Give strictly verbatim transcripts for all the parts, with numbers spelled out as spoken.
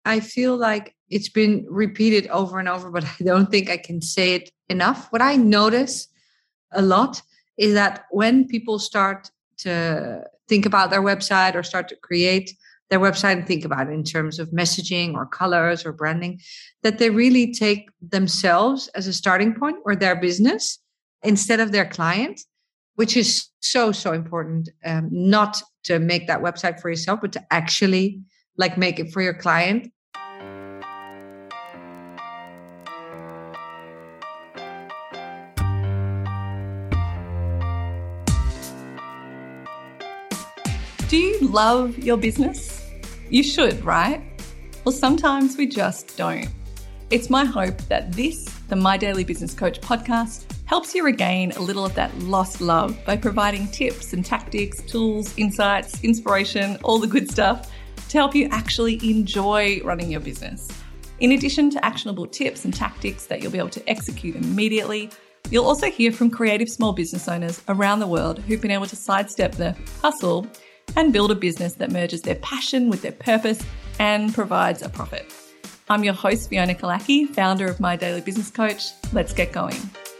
I feel like it's been repeated over and over, but I don't think I can say it enough. What I notice a lot is that when people start to think about their website or start to create their website and think about it in terms of messaging or colors or branding, that they really take themselves as a starting point or their business instead of their client, which is so, so important. Um, not to make that website for yourself, but to actually like make it for your client. Do you love your business? You should, right? Well, sometimes we just don't. It's my hope that this, the My Daily Business Coach podcast, helps you regain a little of that lost love by providing tips and tactics, tools, insights, inspiration, all the good stuff to help you actually enjoy running your business. In addition to actionable tips and tactics that you'll be able to execute immediately, you'll also hear from creative small business owners around the world who've been able to sidestep the hustle and build a business that merges their passion with their purpose and provides a profit. I'm your host, Fiona Killackey, founder of My Daily Business Coach. Let's get going.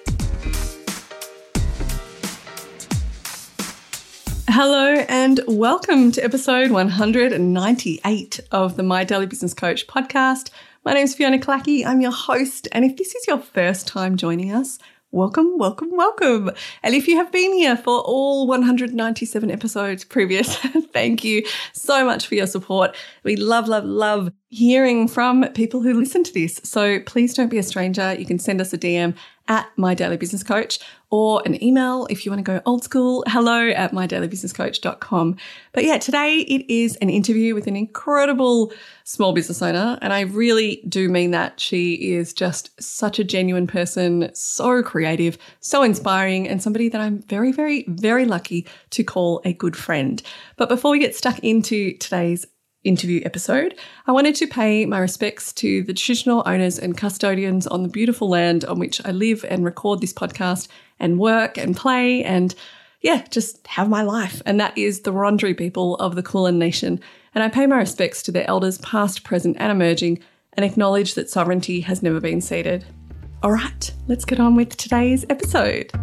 Hello and welcome to episode one hundred ninety-eight of the My Daily Business Coach podcast. My name is Fiona Killackey. I'm your host, and if this is your first time joining us, welcome, welcome, welcome. And if you have been here for all one hundred ninety-seven episodes previous, thank you so much for your support. We love, love, love hearing from people who listen to this. So please don't be a stranger. You can send us a D M at My Daily Business Coach or an email if you want to go old school, hello at my daily business coach dot com. But yeah, today it is an interview with an incredible small business owner. And I really do mean that. She is just such a genuine person, so creative, so inspiring, and somebody that I'm very, very, very lucky to call a good friend. But before we get stuck into today's interview episode, I wanted to pay my respects to the traditional owners and custodians on the beautiful land on which I live and record this podcast and work and play and, yeah, just have my life. And that is the Wurundjeri people of the Kulin Nation. And I pay my respects to their elders past, present and emerging and acknowledge that sovereignty has never been ceded. All right, let's get on with today's episode.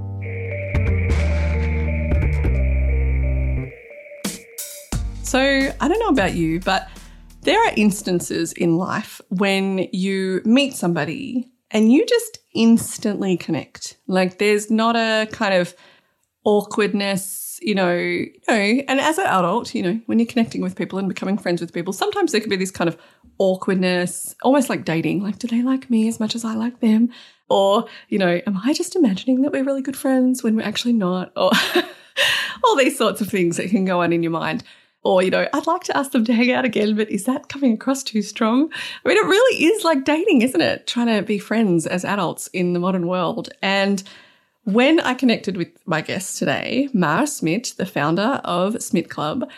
So I don't know about you, but there are instances in life when you meet somebody and you just instantly connect. Like there's not a kind of awkwardness, you know, you know, and as an adult, you know, when you're connecting with people and becoming friends with people, sometimes there can be this kind of awkwardness, almost like dating. Like, do they like me as much as I like them? Or, you know, am I just imagining that we're really good friends when we're actually not? Or all these sorts of things that can go on in your mind. Or, you know, I'd like to ask them to hang out again, but is that coming across too strong? I mean, it really is like dating, isn't it? Trying to be friends as adults in the modern world. And when I connected with my guest today, Mara Smit, the founder of Smit Club,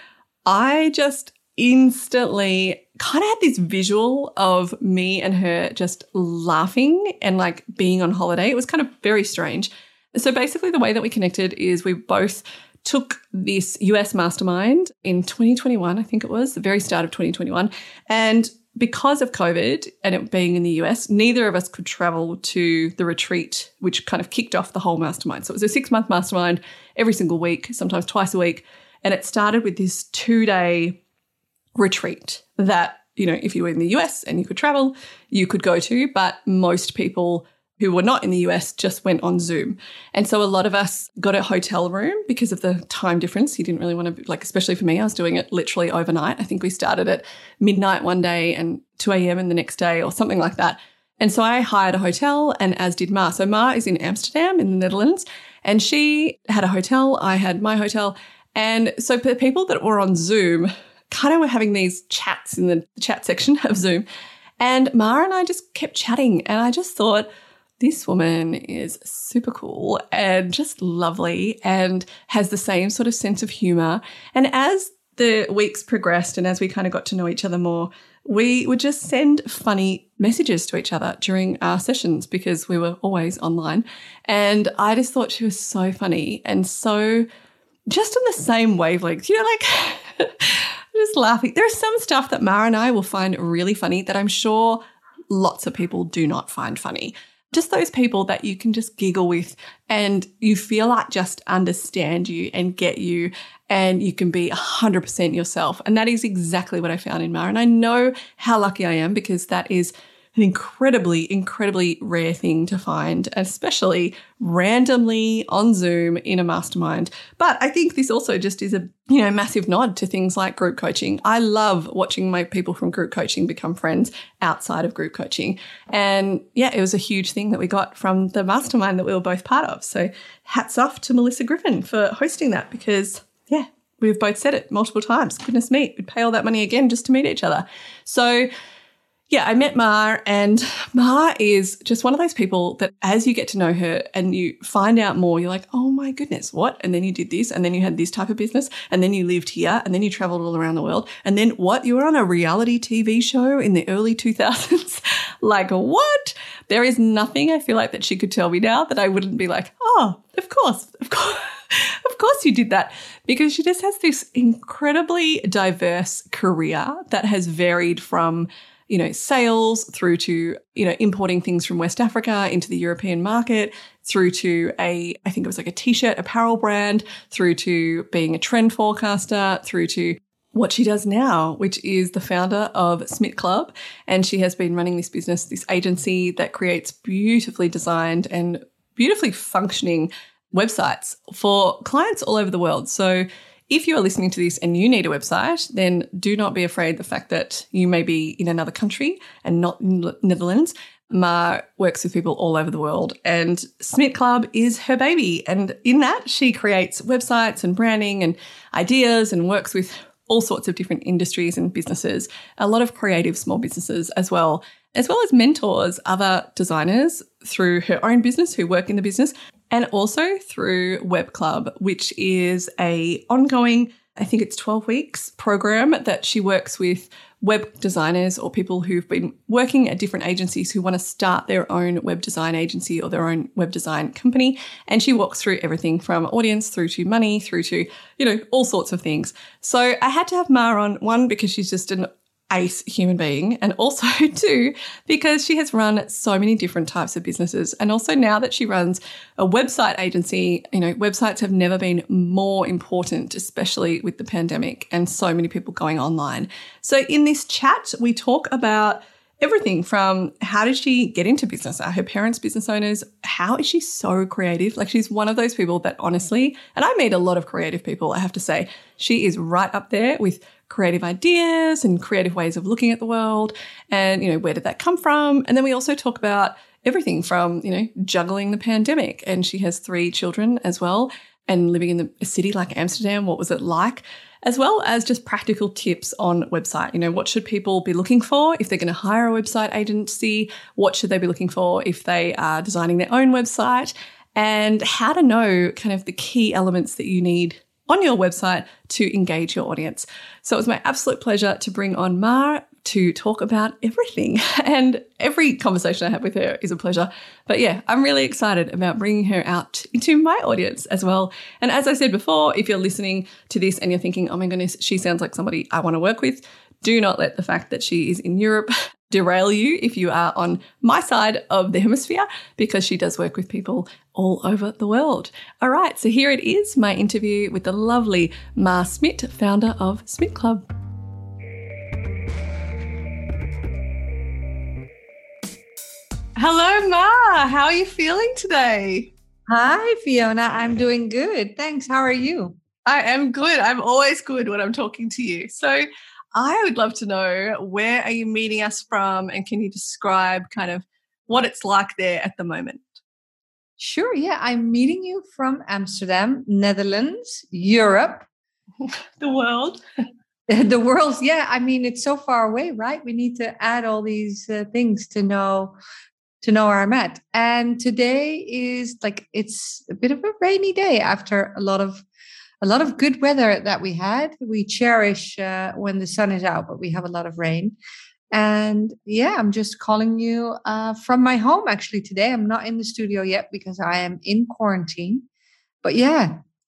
I just instantly kind of had this visual of me and her just laughing and like being on holiday. It was kind of very strange. So basically the way that we connected is we both took this U S mastermind in twenty twenty-one, I think it was, the very start of twenty twenty-one. And because of COVID and it being in the U S, neither of us could travel to the retreat, which kind of kicked off the whole mastermind. So it was a six-month mastermind every single week, sometimes twice a week. And it started with this two-day retreat that, you know, if you were in the U S and you could travel, you could go to, but most people who were not in the U S just went on Zoom. And so a lot of us got a hotel room because of the time difference. You didn't really want to, like, especially for me, I was doing it literally overnight. I think we started at midnight one day and two a.m. in the next day or something like that. And so I hired a hotel, and as did Ma. So Ma is in Amsterdam in the Netherlands, and she had a hotel. I had my hotel. And so the people that were on Zoom kind of were having these chats in the chat section of Zoom. And Ma and I just kept chatting, and I just thought, this woman is super cool and just lovely and has the same sort of sense of humor. And as the weeks progressed and as we kind of got to know each other more, we would just send funny messages to each other during our sessions because we were always online. And I just thought she was so funny and so just on the same wavelength, you know, like just laughing. There's some stuff that Mara and I will find really funny that I'm sure lots of people do not find funny. Just those people that you can just giggle with and you feel like just understand you and get you and you can be one hundred percent yourself. And that is exactly what I found in Mara. And I know how lucky I am because that is an incredibly, incredibly rare thing to find, especially randomly on Zoom in a mastermind. But I think this also just is a, you know, massive nod to things like group coaching. I love watching my people from group coaching become friends outside of group coaching. And yeah, it was a huge thing that we got from the mastermind that we were both part of. So hats off to Melissa Griffin for hosting that because, yeah, we've both said it multiple times. Goodness me, we'd pay all that money again just to meet each other. So yeah, I met Mar, and Mar is just one of those people that as you get to know her and you find out more, you're like, oh my goodness, what? And then you did this, and then you had this type of business, and then you lived here, and then you traveled all around the world. And then what? You were on a reality T V show in the early two thousands? Like what? There is nothing I feel like that she could tell me now that I wouldn't be like, oh, of course, of course. Of course you did that, because she just has this incredibly diverse career that has varied from, you know, sales through to, you know, importing things from West Africa into the European market, through to a, I think it was like a t-shirt apparel brand, through to being a trend forecaster, through to what she does now, which is the founder of Smith Club. And she has been running this business, this agency that creates beautifully designed and beautifully functioning websites for clients all over the world. So if you are listening to this and you need a website, then do not be afraid the fact that you may be in another country and not in the Netherlands. Mar works with people all over the world, and Smith Club is her baby. And in that, she creates websites and branding and ideas and works with all sorts of different industries and businesses, a lot of creative small businesses as well, as well as mentors other designers through her own business who work in the business, and also through Web Club, which is a ongoing, I think it's twelve weeks program that she works with web designers or people who've been working at different agencies who want to start their own web design agency or their own web design company. And she walks through everything from audience through to money, through to, you know, all sorts of things. So I had to have Mar on, one, because she's just an ace human being, and also two, because she has run so many different types of businesses. And also now that she runs a website agency, you know, websites have never been more important, especially with the pandemic and so many people going online. So in this chat, we talk about everything from how did she get into business? Are her parents business owners? How is she so creative? Like, she's one of those people that honestly, and I meet a lot of creative people, I have to say, she is right up there with creative ideas and creative ways of looking at the world. And, you know, where did that come from? And then we also talk about everything from, you know, juggling the pandemic. And she has three children as well, and living in the, a city like Amsterdam. What was it like? As well as just practical tips on website. You know, what should people be looking for if they're going to hire a website agency? What should they be looking for if they are designing their own website? And how to know kind of the key elements that you need on your website to engage your audience. So it was my absolute pleasure to bring on Mar to talk about everything. And every conversation I have with her is a pleasure. But yeah, I'm really excited about bringing her out into my audience as well. And as I said before, if you're listening to this and you're thinking, oh my goodness, she sounds like somebody I want to work with, do not let the fact that she is in Europe derail you if you are on my side of the hemisphere, because she does work with people all over the world. All right, so here it is, my interview with the lovely Mar Smit, founder of Smith Club. Hello, Mar. How are you feeling today? Hi, Fiona. I'm doing good. Thanks. How are you? I am good. I'm always good when I'm talking to you. So I would love to know, where are you meeting us from, and can you describe kind of what it's like there at the moment? Sure. Yeah. I'm meeting you from Amsterdam, Netherlands, Europe. The world. The world. Yeah. I mean, it's so far away, right? We need to add all these uh, things to know to know where I'm at. And today is like, it's a bit of a rainy day after a lot of a lot of good weather that we had. We cherish uh, when the sun is out, but we have a lot of rain. And yeah, I'm just calling you uh, from my home actually today. I'm not in the studio yet because I am in quarantine. But yeah,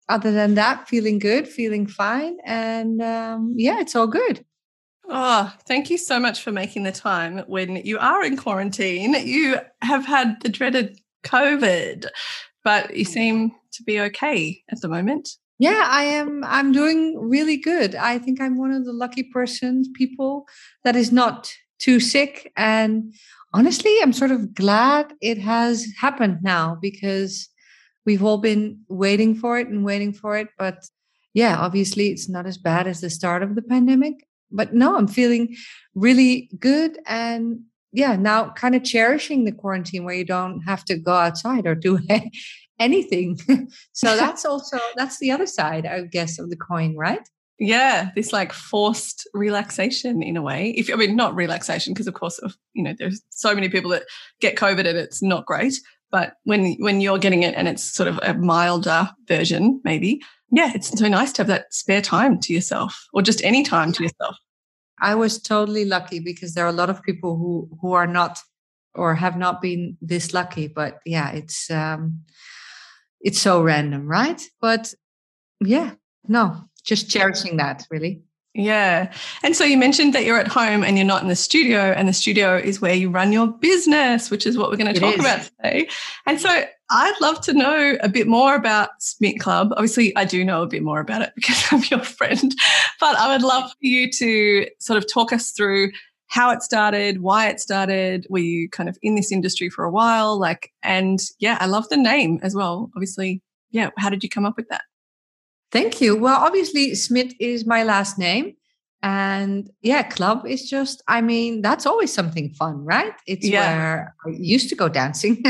other than that, feeling good, feeling fine. And um, yeah, it's all good. Oh, thank you so much for making the time when you are in quarantine. You have had the dreaded COVID, but you seem to be okay at the moment. Yeah, I am. I'm doing really good. I think I'm one of the lucky persons, people that is not too sick. And honestly, I'm sort of glad it has happened now because we've all been waiting for it and waiting for it. But yeah, obviously, it's not as bad as the start of the pandemic. But no, I'm feeling really good. And yeah, now kind of cherishing the quarantine where you don't have to go outside or do anything. So that's also that's the other side, I guess, of the coin, right? Yeah, this like forced relaxation in a way. If I mean not relaxation, because of course, you know, there's so many people that get COVID and it's not great. But when when you're getting it and it's sort of a milder version, maybe, yeah, it's so nice to have that spare time to yourself or just any time to yourself. I was totally lucky because there are a lot of people who who are not or have not been this lucky. But yeah, it's um it's so random, right? But yeah, no, just cherishing that really. Yeah. And so you mentioned that you're at home and you're not in the studio, and the studio is where you run your business, which is what we're going to It talk is. about today. And so I'd love to know a bit more about Smit Club. Obviously, I do know a bit more about it because I'm your friend, but I would love for you to sort of talk us through how it started, why it started. Were you kind of in this industry for a while? Like, and yeah, I love the name as well. Obviously, yeah. How did you come up with that? Thank you. Well, obviously, Smit is my last name. And yeah, club is just, I mean, that's always something fun, right? It's Yeah. where I used to go dancing.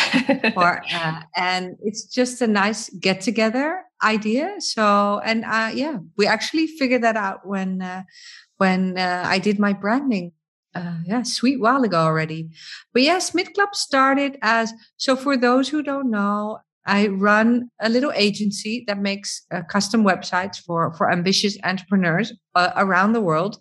or uh, And it's just a nice get together idea. So, and uh, yeah, we actually figured that out when, uh, when uh, I did my branding. Uh, yeah, sweet while ago already. But yeah, Smit Club started as, so for those who don't know, I run a little agency that makes uh, custom websites for, for ambitious entrepreneurs uh, around the world.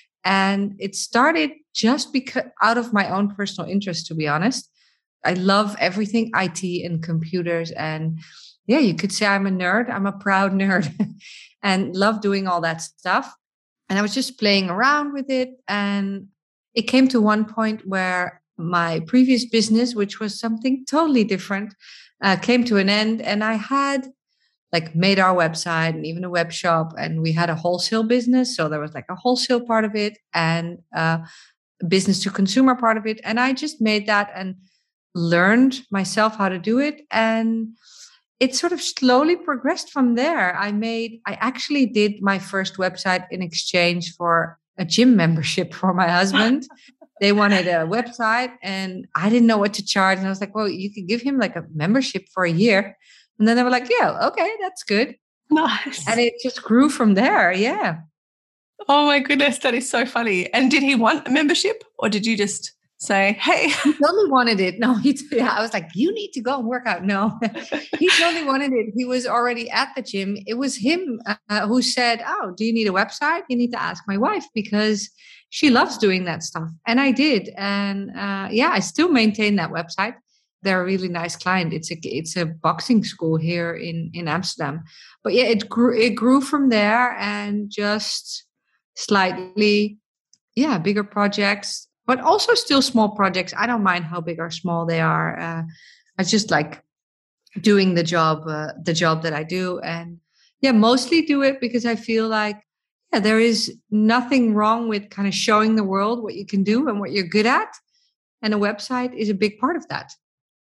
And it started just because out of my own personal interest, to be honest. I love everything I T and computers. And yeah, you could say I'm a nerd. I'm a proud nerd and love doing all that stuff. And I was just playing around with it. And it came to one point where my previous business, which was something totally different, uh, came to an end. And I had like made our website and even a web shop. And we had a wholesale business. So there was like a wholesale part of it and uh, a business to consumer part of it. And I just made that and learned myself how to do it. And it sort of slowly progressed from there. I made, I actually did my first website in exchange for a gym membership for my husband. They wanted a website and I didn't know what to charge. And I was like, well, you could give him like a membership for a year. And then they were like, yeah, okay, that's good. Nice. And it just grew from there. Yeah. Oh my goodness, that is so funny. And did he want a membership or did you just say, hey? He totally wanted it. No, he, yeah, I was like, you need to go and work out. No, he totally wanted it. He was already at the gym. It was him uh, who said, oh, do you need a website? You need to ask my wife because she loves doing that stuff. And I did. And uh, yeah, I still maintain that website. They're a really nice client. It's a it's a boxing school here in, in Amsterdam. But yeah, it grew it grew from there and just slightly, yeah, bigger projects, but also still small projects. I don't mind how big or small they are. Uh, I just like doing the job, uh, the job that I do, and yeah, mostly do it because I feel like yeah, there is nothing wrong with kind of showing the world what you can do and what you're good at, and a website is a big part of that.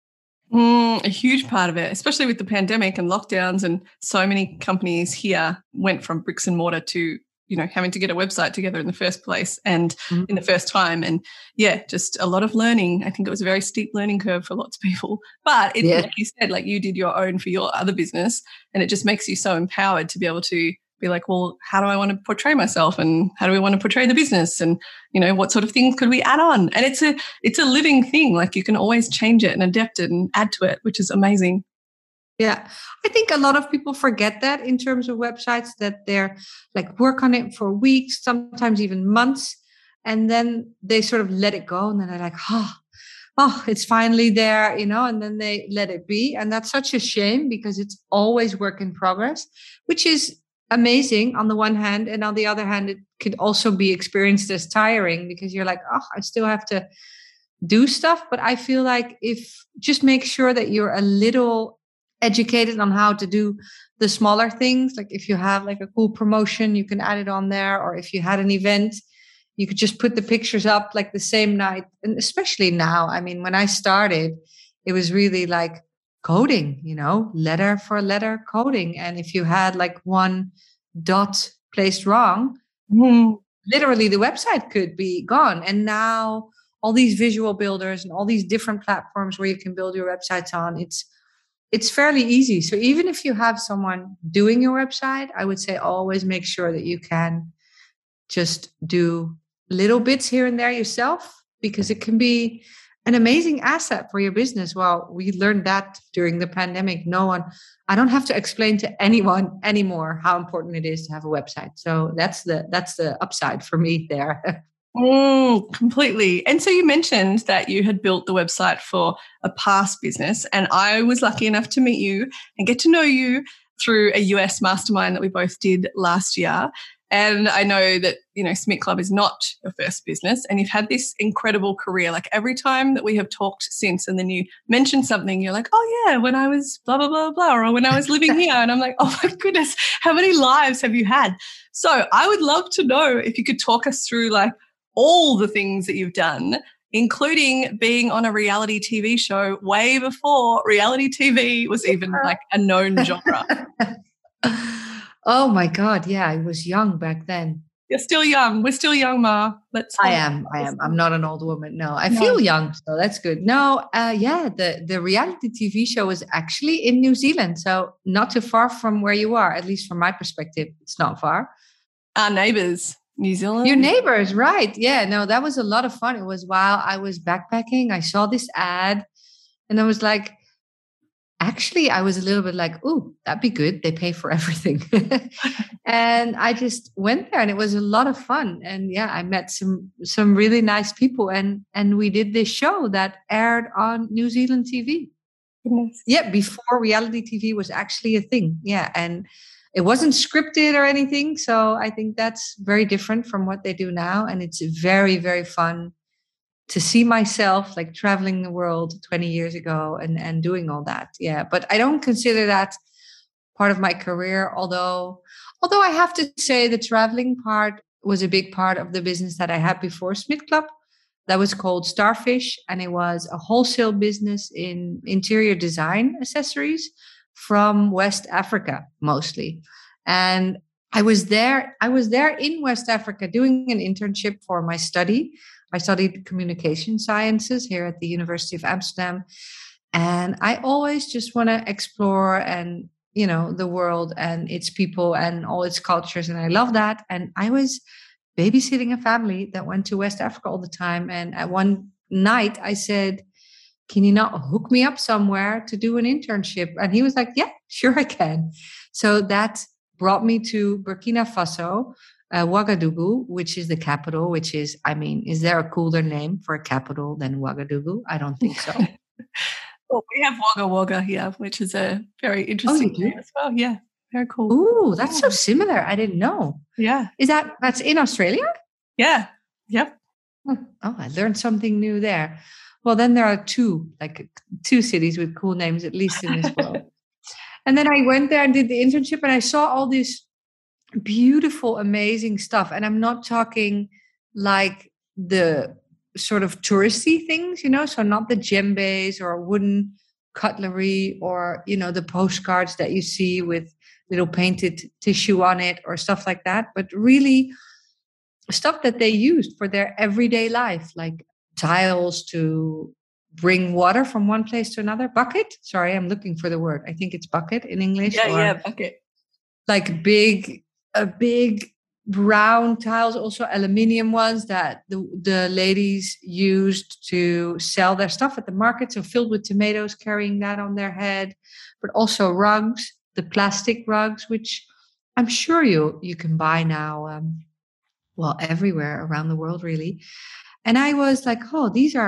Mm, a huge part of it, especially with the pandemic and lockdowns, and so many companies here went from bricks and mortar to, you know, having to get a website together in the first place and mm-hmm. in the first time. And yeah, just a lot of learning. I think it was a very steep learning curve for lots of people. But it, yeah. like you said, like you did your own for your other business, and it just makes you so empowered to be able to be like, well, how do I want to portray myself, and how do we want to portray the business, and you know, what sort of things could we add on? And it's a it's a living thing. Like you can always change it and adapt it and add to it, which is amazing. Yeah, I think a lot of people forget that in terms of websites, that they're like work on it for weeks, sometimes even months, and then they sort of let it go, and then they're like, oh, oh, it's finally there, you know, and then they let it be. And that's such a shame because it's always work in progress, which is amazing on the one hand. And on the other hand, it could also be experienced as tiring because you're like, oh, I still have to do stuff. But I feel like if just make sure that you're a little educated on how to do the smaller things. Like if you have like a cool promotion, you can add it on there. Or if you had an event, you could just put the pictures up like the same night. And especially now, I mean, when I started, it was really like coding, you know, letter for letter coding. And if you had like one dot placed wrong, mm. literally the website could be gone. And now all these visual builders and all these different platforms where you can build your websites on, it's it's fairly easy. So even if you have someone doing your website, I would say always make sure that you can just do little bits here and there yourself, because it can be an amazing asset for your business. Well, we learned that during the pandemic. No one, I don't have to explain to anyone anymore how important it is to have a website. So that's the that's the upside for me there. Mm, completely. And so you mentioned that you had built the website for a past business, and I was lucky enough to meet you and get to know you through a U S mastermind that we both did last year. And I know that, you know, Smith Club is not your first business, and you've had this incredible career. Like every time that we have talked since, and then you mention something, you're like, oh yeah, when I was blah, blah, blah, blah, or when I was living here. And I'm like, oh my goodness, how many lives have you had? So I would love to know if you could talk us through like all the things that you've done, including being on a reality T V show way before reality T V was even like a known genre. Oh my God. Yeah, I was young back then. You're still young. We're still young, Ma. Let's. I am. I am. I'm not an old woman. No, I no. feel young, so that's good. No, uh, yeah, the the reality T V show was actually in New Zealand, so not too far from where you are. At least from my perspective, it's not far. Our neighbors. New Zealand? Your neighbors, right. Yeah, no, that was a lot of fun. It was while I was backpacking, I saw this ad and I was like, actually, I was a little bit like, ooh, that'd be good. They pay for everything. And I just went there and it was a lot of fun. And yeah, I met some some really nice people and and we did this show that aired on New Zealand T V. Goodness. Yeah, before reality T V was actually a thing. Yeah, and it wasn't scripted or anything. So I think that's very different from what they do now. And it's very, very fun to see myself like traveling the world twenty years ago and, and doing all that. Yeah. But I don't consider that part of my career. Although, although I have to say the traveling part was a big part of the business that I had before Smith Club. That was called Starfish. And it was a wholesale business in interior design accessories from West Africa, mostly. And I was there, I was there in West Africa doing an internship for my study. I studied communication sciences here at the University of Amsterdam. And I always just want to explore and, you know, the world and its people and all its cultures. And I love that. And I was babysitting a family that went to West Africa all the time. And at one night I said, can you not hook me up somewhere to do an internship? And he was like, yeah, sure I can. So that brought me to Burkina Faso, uh, Ouagadougou, which is the capital, which is, I mean, is there a cooler name for a capital than Ouagadougou? I don't think so. Well, we have Wagga Wagga here, which is a very interesting oh, name as well. Yeah, very cool. Ooh, that's yeah. so similar. I didn't know. Yeah. Is that, that's in Australia? Yeah. Yep. Oh, I learned something new there. Well, then there are two, like two cities with cool names, at least in this world. And then I went there and did the internship and I saw all this beautiful, amazing stuff. And I'm not talking like the sort of touristy things, you know, so not the djembes or wooden cutlery or, you know, the postcards that you see with little painted tissue on it or stuff like that, but really stuff that they used for their everyday life, like tiles to bring water from one place to another. Bucket. Sorry, I'm looking for the word. I think it's bucket in English. Yeah, yeah, bucket. Like big, a big brown tiles, also aluminium ones that the, the ladies used to sell their stuff at the market. So filled with tomatoes, carrying that on their head, but also rugs, the plastic rugs, which I'm sure you you can buy now, um, well, everywhere around the world, really. And I was like, oh, these are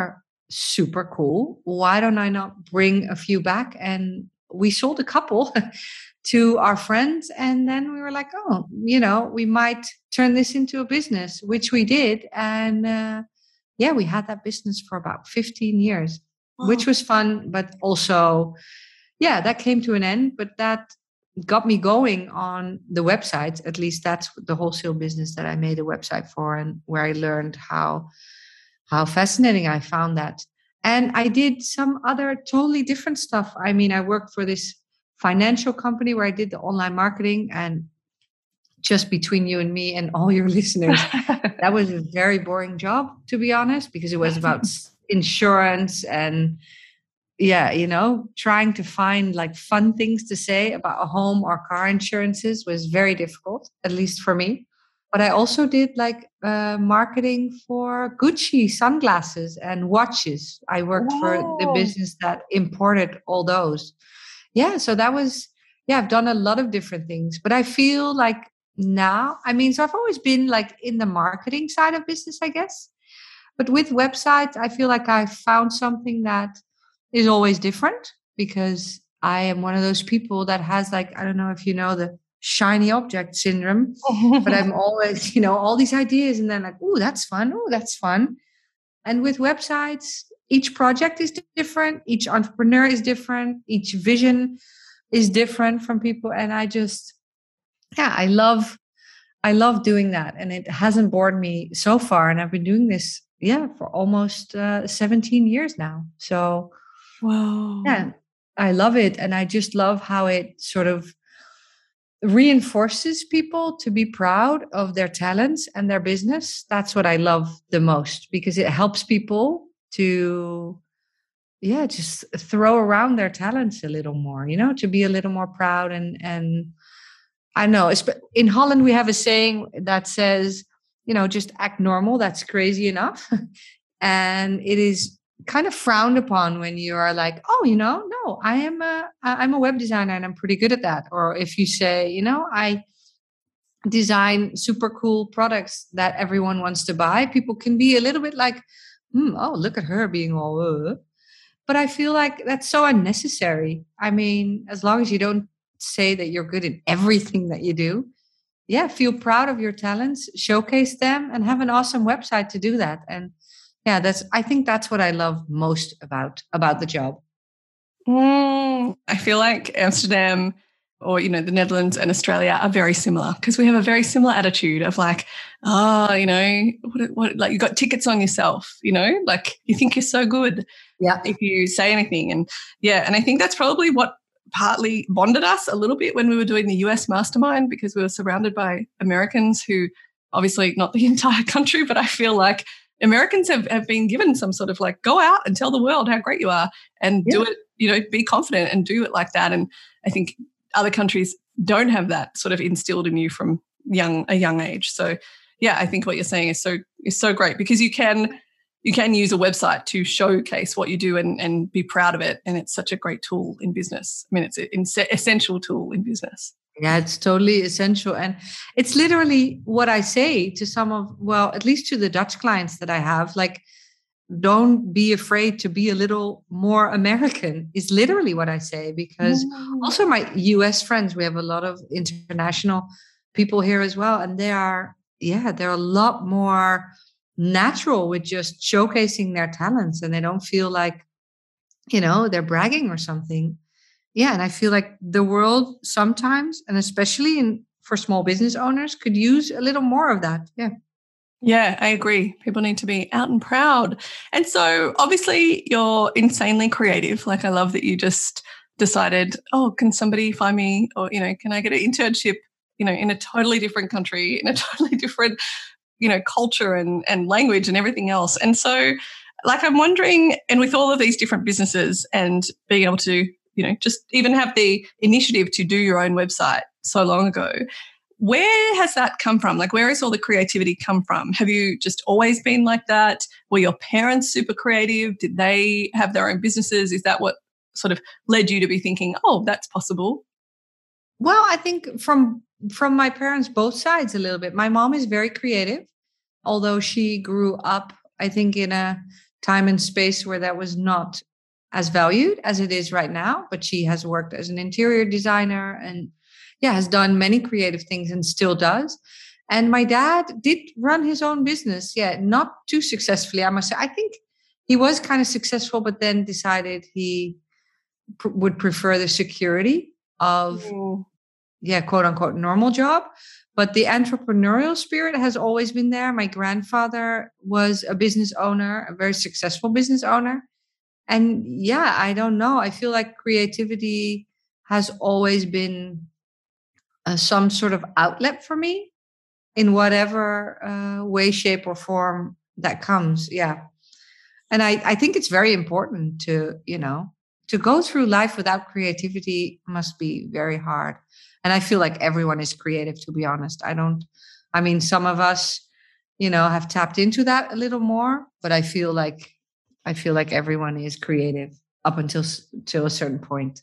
super cool. Why don't I not bring a few back? And we sold a couple to our friends. And then we were like, oh, you know, we might turn this into a business, which we did. And uh, yeah, we had that business for about fifteen years, Wow. which was fun, but also, yeah, that came to an end. But that got me going on the website. At least that's the wholesale business that I made a website for, and where I learned how how fascinating I found that. And I did some other totally different stuff. I mean, I worked for this financial company where I did the online marketing, and just between you and me and all your listeners, that was a very boring job, to be honest, because it was about insurance and yeah, you know, trying to find like fun things to say about a home or car insurances was very difficult, at least for me. But I also did like uh, marketing for Gucci sunglasses and watches. I worked for the Wow. business that imported all those. Yeah, so that was, yeah, I've done a lot of different things. But I feel like now, I mean, so I've always been like in the marketing side of business, I guess. But with websites, I feel like I found something that is always different, because I am one of those people that has like, I don't know if you know the shiny object syndrome, but I'm always, you know, all these ideas and then like, oh, that's fun. Oh, that's fun. And with websites, each project is different. Each entrepreneur is different. Each vision is different from people. And I just, yeah, I love, I love doing that. And it hasn't bored me so far. And I've been doing this, yeah, for almost uh, seventeen years now. So, Wow. yeah, I love it. And I just love how it sort of reinforces people to be proud of their talents and their business. That's what I love the most, because it helps people to, yeah, just throw around their talents a little more, you know, to be a little more proud. And, and I know in Holland, we have a saying that says, you know, just act normal. That's crazy enough. And it is kind of frowned upon when you are like, oh, you know, no, I am a, I'm a web designer and I'm pretty good at that. Or if you say, you know, I design super cool products that everyone wants to buy, people can be a little bit like, hmm, oh, look at her being all, uh. But I feel like that's so unnecessary. I mean, as long as you don't say that you're good in everything that you do, yeah, feel proud of your talents, showcase them, and have an awesome website to do that. And yeah, that's, I think that's what I love most about about the job. Mm, I feel like Amsterdam or, you know, the Netherlands and Australia are very similar, because we have a very similar attitude of like, oh, you know, what, what, like you got tickets on yourself, you know, like you think you're so good Yeah. if you say anything. And yeah, and I think that's probably what partly bonded us a little bit when we were doing the U S mastermind, because we were surrounded by Americans who, obviously not the entire country, but I feel like Americans have, have been given some sort of like, go out and tell the world how great you are and Yeah. do it, you know, be confident and do it like that. And I think other countries don't have that sort of instilled in you from young a young age. So yeah, I think what you're saying is so is so great, because you can you can use a website to showcase what you do and, and be proud of it. And it's such a great tool in business. I mean, it's an essential tool in business. Yeah, it's totally essential. And it's literally what I say to some of, well, at least to the Dutch clients that I have, like, don't be afraid to be a little more American is literally what I say, because Mm. also my U S friends, we have a lot of international people here as well. And they are, yeah, they're a lot more natural with just showcasing their talents, and they don't feel like, you know, they're bragging or something. Yeah. And I feel like the world sometimes, and especially in for small business owners, could use a little more of that. Yeah. Yeah, I agree. People need to be out and proud. And so obviously you're insanely creative. Like, I love that you just decided, oh, can somebody find me, or, you know, can I get an internship, you know, in a totally different country, in a totally different, you know, culture and, and language and everything else. And so, like, I'm wondering, and with all of these different businesses and being able to, you know, just even have the initiative to do your own website so long ago, where has that come from? Like, where has all the creativity come from? Have you just always been like that? Were your parents super creative? Did they have their own businesses? Is that what sort of led you to be thinking, oh, that's possible? Well, I think from from my parents, both sides a little bit. My mom is very creative, although she grew up, I think, in a time and space where that was not as valued as it is right now. But she has worked as an interior designer and yeah, has done many creative things and still does. And my dad did run his own business. Yeah, not too successfully, I must say. I think he was kind of successful, but then decided he pr- would prefer the security of, Mm. yeah, quote unquote, normal job. But the entrepreneurial spirit has always been there. My grandfather was a business owner, a very successful business owner. And yeah, I don't know. I feel like creativity has always been uh, some sort of outlet for me in whatever uh, way, shape, or form that comes. Yeah. And I, I think it's very important to, you know, to go through life without creativity must be very hard. And I feel like everyone is creative, to be honest. I don't, I mean, some of us, you know, have tapped into that a little more, but I feel like, I feel like everyone is creative up until, till a certain point.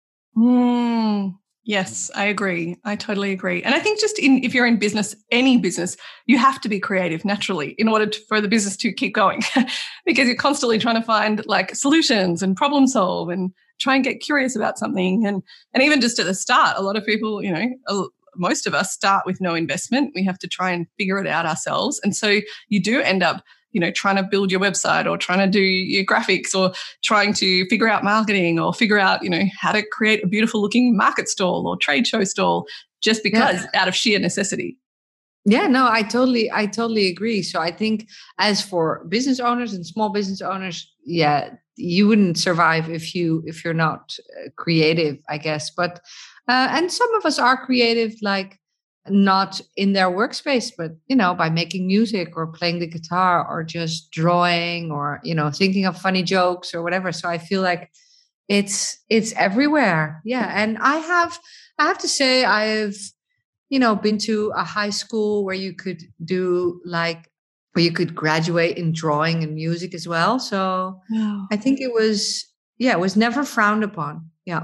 Mm. Yes, I agree. I totally agree. And I think just in if you're in business, any business, you have to be creative naturally in order to, for the business to keep going because you're constantly trying to find like solutions and problem solve and try and get curious about something. And, and even just at the start, a lot of people, you know, most of us start with no investment. We have to try and figure it out ourselves. And so you do end up, you know, trying to build your website or trying to do your graphics or trying to figure out marketing or figure out, you know, how to create a beautiful looking market stall or trade show stall just because yeah. out of sheer necessity. Yeah, no, I totally, I totally agree. So I think as for business owners and small business owners, yeah, you wouldn't survive if you, if you're not creative, I guess. But, uh, and some of us are creative, like, not in their workspace, but, you know, by making music or playing the guitar or just drawing or, you know, thinking of funny jokes or whatever. So I feel like it's, it's everywhere. Yeah. And I have, I have to say I've, you know, been to a high school where you could do like, where you could graduate in drawing and music as well. So wow. I think it was, yeah, it was never frowned upon. Yeah.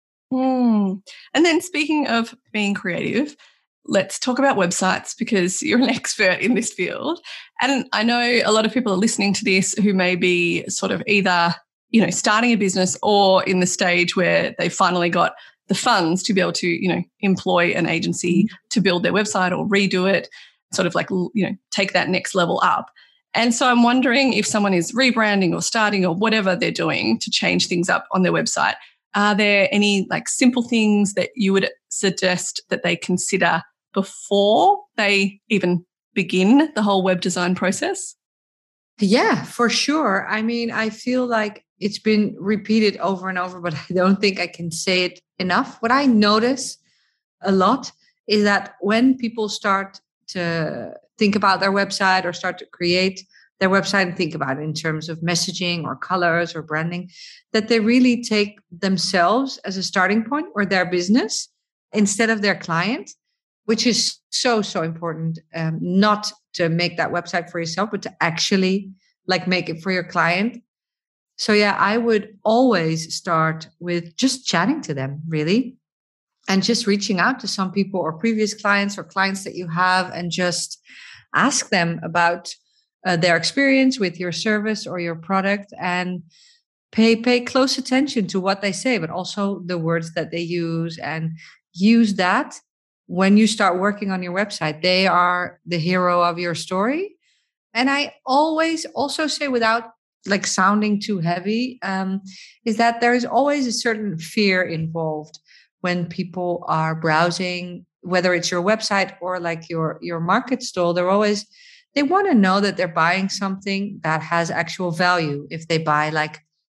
Mm. And then speaking of being creative, let's talk about websites because you're an expert in this field. And I know a lot of people are listening to this who may be sort of either, you know, starting a business or in the stage where they finally got the funds to be able to, you know, employ an agency mm-hmm. to build their website or redo it, sort of like, you know, take that next level up. And so I'm wondering if someone is rebranding or starting or whatever they're doing to change things up on their website, are there any like simple things that you would suggest that they consider before they even begin the whole web design process? Yeah, for sure. I mean, I feel like it's been repeated over and over, but I don't think I can say it enough. What I notice a lot is that when people start to think about their website or start to create their website and think about it in terms of messaging or colors or branding, that they really take themselves as a starting point or their business instead of their client, which is so, so important. Um, not to make that website for yourself, but to actually like make it for your client. So yeah, I would always start with just chatting to them, really, and just reaching out to some people or previous clients or clients that you have and just ask them about uh, their experience with your service or your product and pay pay close attention to what they say, but also the words that they use, and use that when you start working on your website. They are the hero of your story. And I always also say, without like sounding too heavy, um, is that there is always a certain fear involved when people are browsing, whether it's your website or like your, your market stall. They're always, they want to know that they're buying something that has actual value. If they buy like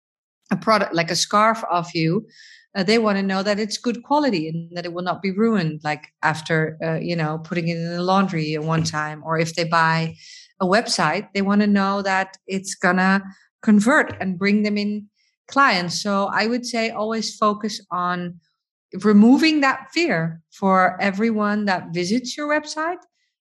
a product, like a scarf off you, Uh, they want to know that it's good quality and that it will not be ruined, like after, uh, you know, putting it in the laundry at one time. Or if they buy a website, they want to know that it's going to convert and bring them in clients. So I would say always focus on removing that fear for everyone that visits your website.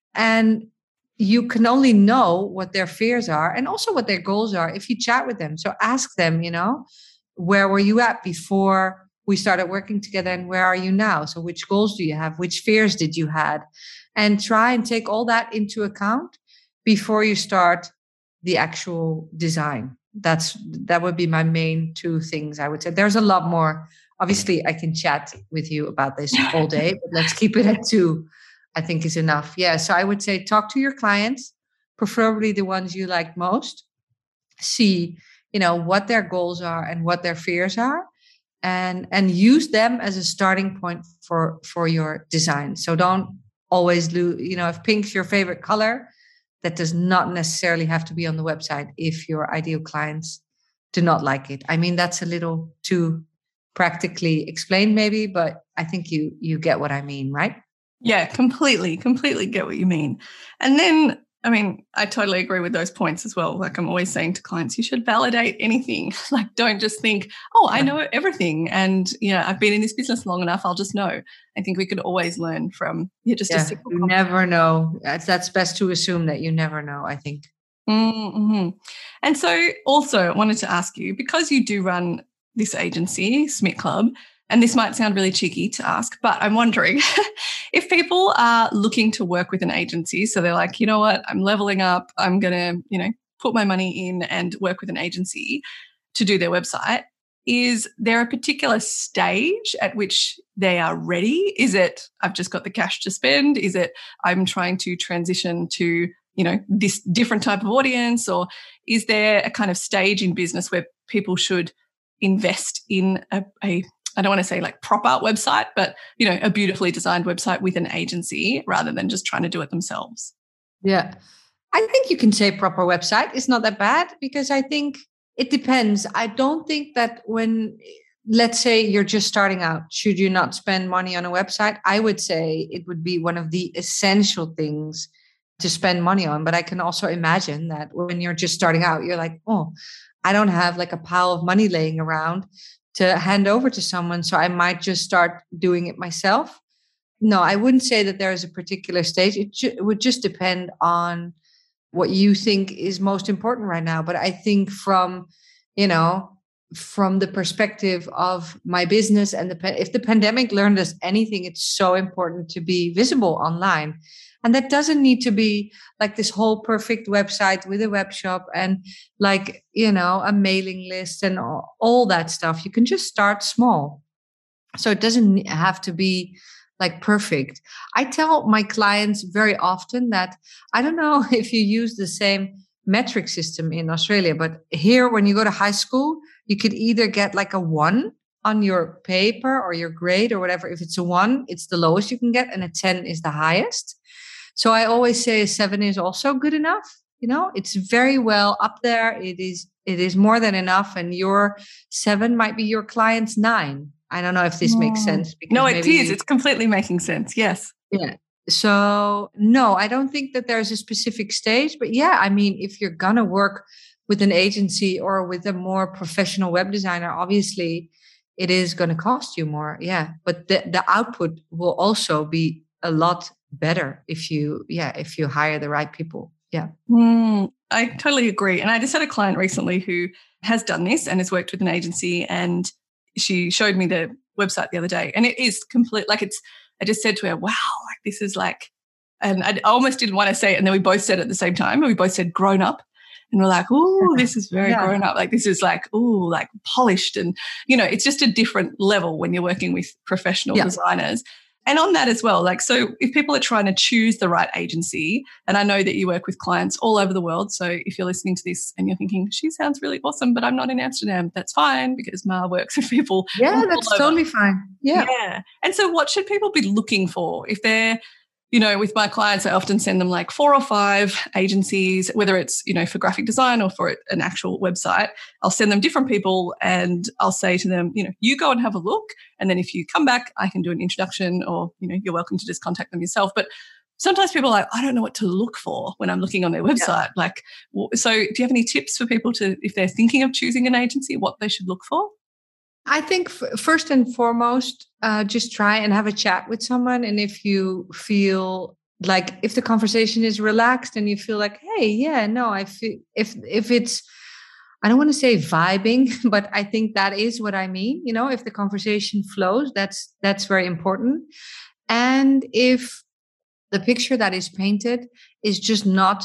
And you can only know what their fears are and also what their goals are if you chat with them. So ask them, you know, where were you at before we started working together, and where are you now? So which goals do you have? Which fears did you had? And try and take all that into account before you start the actual design. That's that would be my main two things, I would say. There's a lot more. Obviously, I can chat with you about this all day, but let's keep it at two, I think is enough. Yeah. So I would say talk to your clients, preferably the ones you like most. See, you know, what their goals are and what their fears are, and and use them as a starting point for for your design. So don't always lose, you know, if pink's your favorite color, that does not necessarily have to be on the website if your ideal clients do not like it. I mean, that's a little too practically explained maybe, but I think you you get what I mean, right? Yeah, completely, completely get what you mean. And then, I mean, I totally agree with those points as well. Like I'm always saying to clients, you should validate anything. Like don't just think, oh, I know everything. And, you know, I've been in this business long enough, I'll just know. I think we could always learn from, yeah, just yeah, a simple you never know. That's, that's best to assume that you never know, I think. Mm-hmm. And so also I wanted to ask you, because you do run this agency, Smit Club, and this might sound really cheeky to ask, but I'm wondering if people are looking to work with an agency, so they're like, you know what, I'm leveling up, I'm going to, you know, put my money in and work with an agency to do their website. Is there a particular stage at which they are ready? Is it, I've just got the cash to spend? Is it, I'm trying to transition to, you know, this different type of audience? Or is there a kind of stage in business where people should invest in a, a I don't want to say like prop art website, but, you know, a beautifully designed website with an agency rather than just trying to do it themselves? Yeah. I think you can say proper website. It's not that bad because I think it depends. I don't think that when, let's say you're just starting out, should you not spend money on a website? I would say it would be one of the essential things to spend money on. But I can also imagine that when you're just starting out, you're like, oh, I don't have like a pile of money laying around to hand over to someone. So I might just start doing it myself. No, I wouldn't say that there is a particular stage. It, ju- it would just depend on what you think is most important right now. But I think from, you know, from the perspective of my business and the, if the pandemic learned us anything, it's so important to be visible online. And that doesn't need to be like this whole perfect website with a web shop and like, you know, a mailing list and all, all that stuff. You can just start small. So it doesn't have to be like perfect. I tell my clients very often that I don't know if you use the same metric system in Australia, but here when you go to high school, you could either get like a one on your paper or your grade or whatever. If it's a one, it's the lowest you can get, and a ten is the highest. So I always say a seven is also good enough. You know, it's very well up there. It is, it is more than enough. And your seven might be your client's nine. I don't know if this makes sense. Because no, it is. You, it's completely making sense. Yes. Yeah. So no, I don't think that there's a specific stage, but yeah, I mean, if you're going to work with an agency or with a more professional web designer, obviously it is going to cost you more. Yeah. But the, the output will also be a lot better if you, yeah, if you hire the right people. Yeah. Mm, I totally agree. And I just had a client recently who has done this and has worked with an agency, and she showed me the website the other day, and it is complete. Like it's, I just said to her, wow, like this is like, and I almost didn't want to say it. And then we both said it at the same time. And we both said grown up, and we're like, oh, this is very yeah. grown up. Like this is like, oh, like polished. And, you know, it's just a different level when you're working with professional yeah. designers. And on that as well, like, so if people are trying to choose the right agency, and I know that you work with clients all over the world. So if you're listening to this and you're thinking, she sounds really awesome, but I'm not in Amsterdam, that's fine, because Ma works with people. Yeah, that's totally fine. Yeah. Yeah. And so what should people be looking for if they're, you know, with my clients, I often send them like four or five agencies, whether it's, you know, for graphic design or for an actual website. I'll send them different people and I'll say to them, you know, you go and have a look. And then if you come back, I can do an introduction, or, you know, you're welcome to just contact them yourself. But sometimes people are like, I don't know what to look for when I'm looking on their website. Yeah. Like, so do you have any tips for people to, if they're thinking of choosing an agency, what they should look for? I think f- first and foremost, uh, just try and have a chat with someone. And if you feel like, if the conversation is relaxed and you feel like, hey, yeah, no, I feel, if, if it's, I don't want to say vibing, but I think that is what I mean. You know, if the conversation flows, that's, that's very important. And if the picture that is painted is just not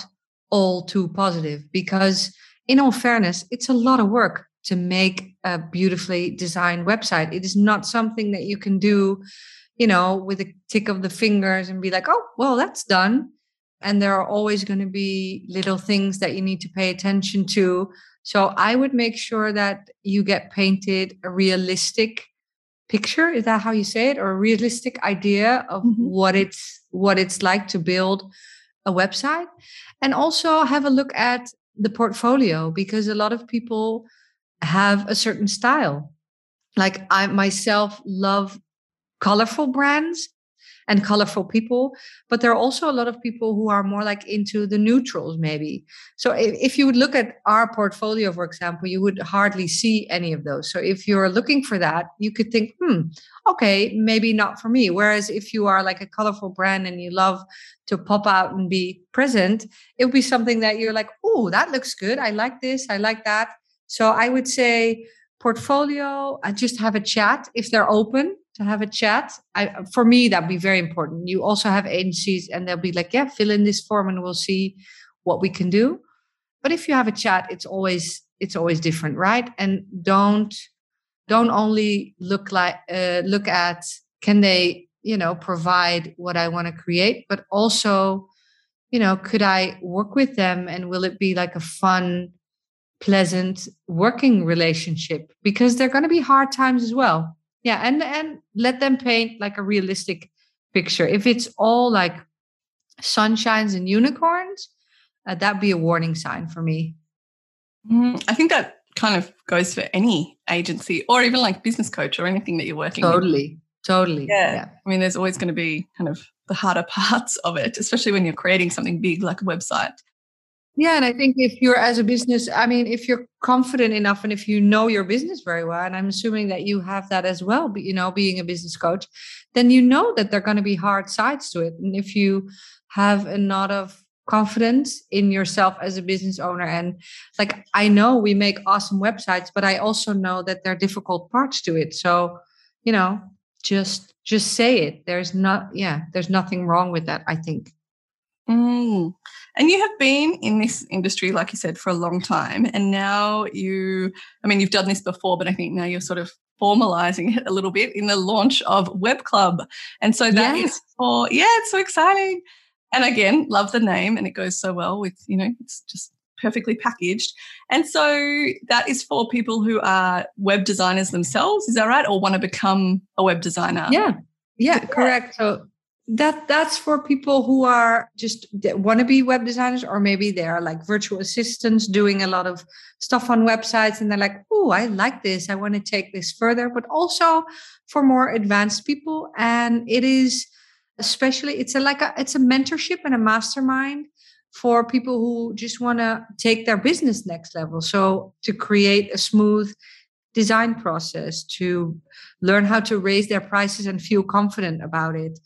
all too positive, because in all fairness, it's a lot of work to make a beautifully designed website. It is not something that you can do, you know, with a tick of the fingers and be like, oh, well, that's done. And there are always going to be little things that you need to pay attention to. So I would make sure that you get painted a realistic picture. Is that how you say it? Or a realistic idea of mm-hmm. what it's what it's like to build a website. And also have a look at the portfolio, because a lot of people have a certain style. Like I myself love colorful brands and colorful people, but there are also a lot of people who are more like into the neutrals maybe. So if, if you would look at our portfolio, for example, you would hardly see any of those. So if you're looking for that, you could think, hmm, okay, maybe not for me. Whereas if you are like a colorful brand and you love to pop out and be present, it would be something that you're like, oh, that looks good. I like this. I like that. So I would say portfolio, I just have a chat if they're open to have a chat. I, for me, that'd be very important. You also have agencies and they'll be like, yeah, fill in this form and we'll see what we can do. But if you have a chat, it's always, it's always different, right? And don't, don't only look like, uh, look at, can they, you know, provide what I want to create, but also, you know, could I work with them and will it be like a fun, pleasant working relationship? Because they're going to be hard times as well. Yeah, and and let them paint like a realistic picture. If it's all like sunshines and unicorns, uh, that'd be a warning sign for me. Mm, I think that kind of goes for any agency or even like business coach or anything that you're working with. Totally, totally. Yeah. yeah. I mean, there's always going to be kind of the harder parts of it, especially when you're creating something big like a website. Yeah, and I think if you're as a business, I mean, if you're confident enough and if you know your business very well, and I'm assuming that you have that as well, but you know, being a business coach, then you know that there are going to be hard sides to it. And if you have a lot of confidence in yourself as a business owner, and like, I know we make awesome websites, but I also know that there are difficult parts to it. So, you know, just just say it. There's not, yeah, there's nothing wrong with that, I think. Mm. And you have been in this industry, like you said, for a long time. And now you, I mean, you've done this before, but I think now you're sort of formalizing it a little bit in the launch of Web Club. And so that yes. is for, yeah, it's so exciting. And again, love the name and it goes so well with, you know, it's just perfectly packaged. And so that is for people who are web designers themselves. Is that right? Or want to become a web designer? Yeah, yeah, correct. So That that's for people who are just want to be web designers, or maybe they are like virtual assistants doing a lot of stuff on websites and they're like, oh, I like this. I want to take this further, but also for more advanced people. And it is especially, it's a, like a, it's a mentorship and a mastermind for people who just want to take their business next level. So to create a smooth design process, to learn how to raise their prices and feel confident about it,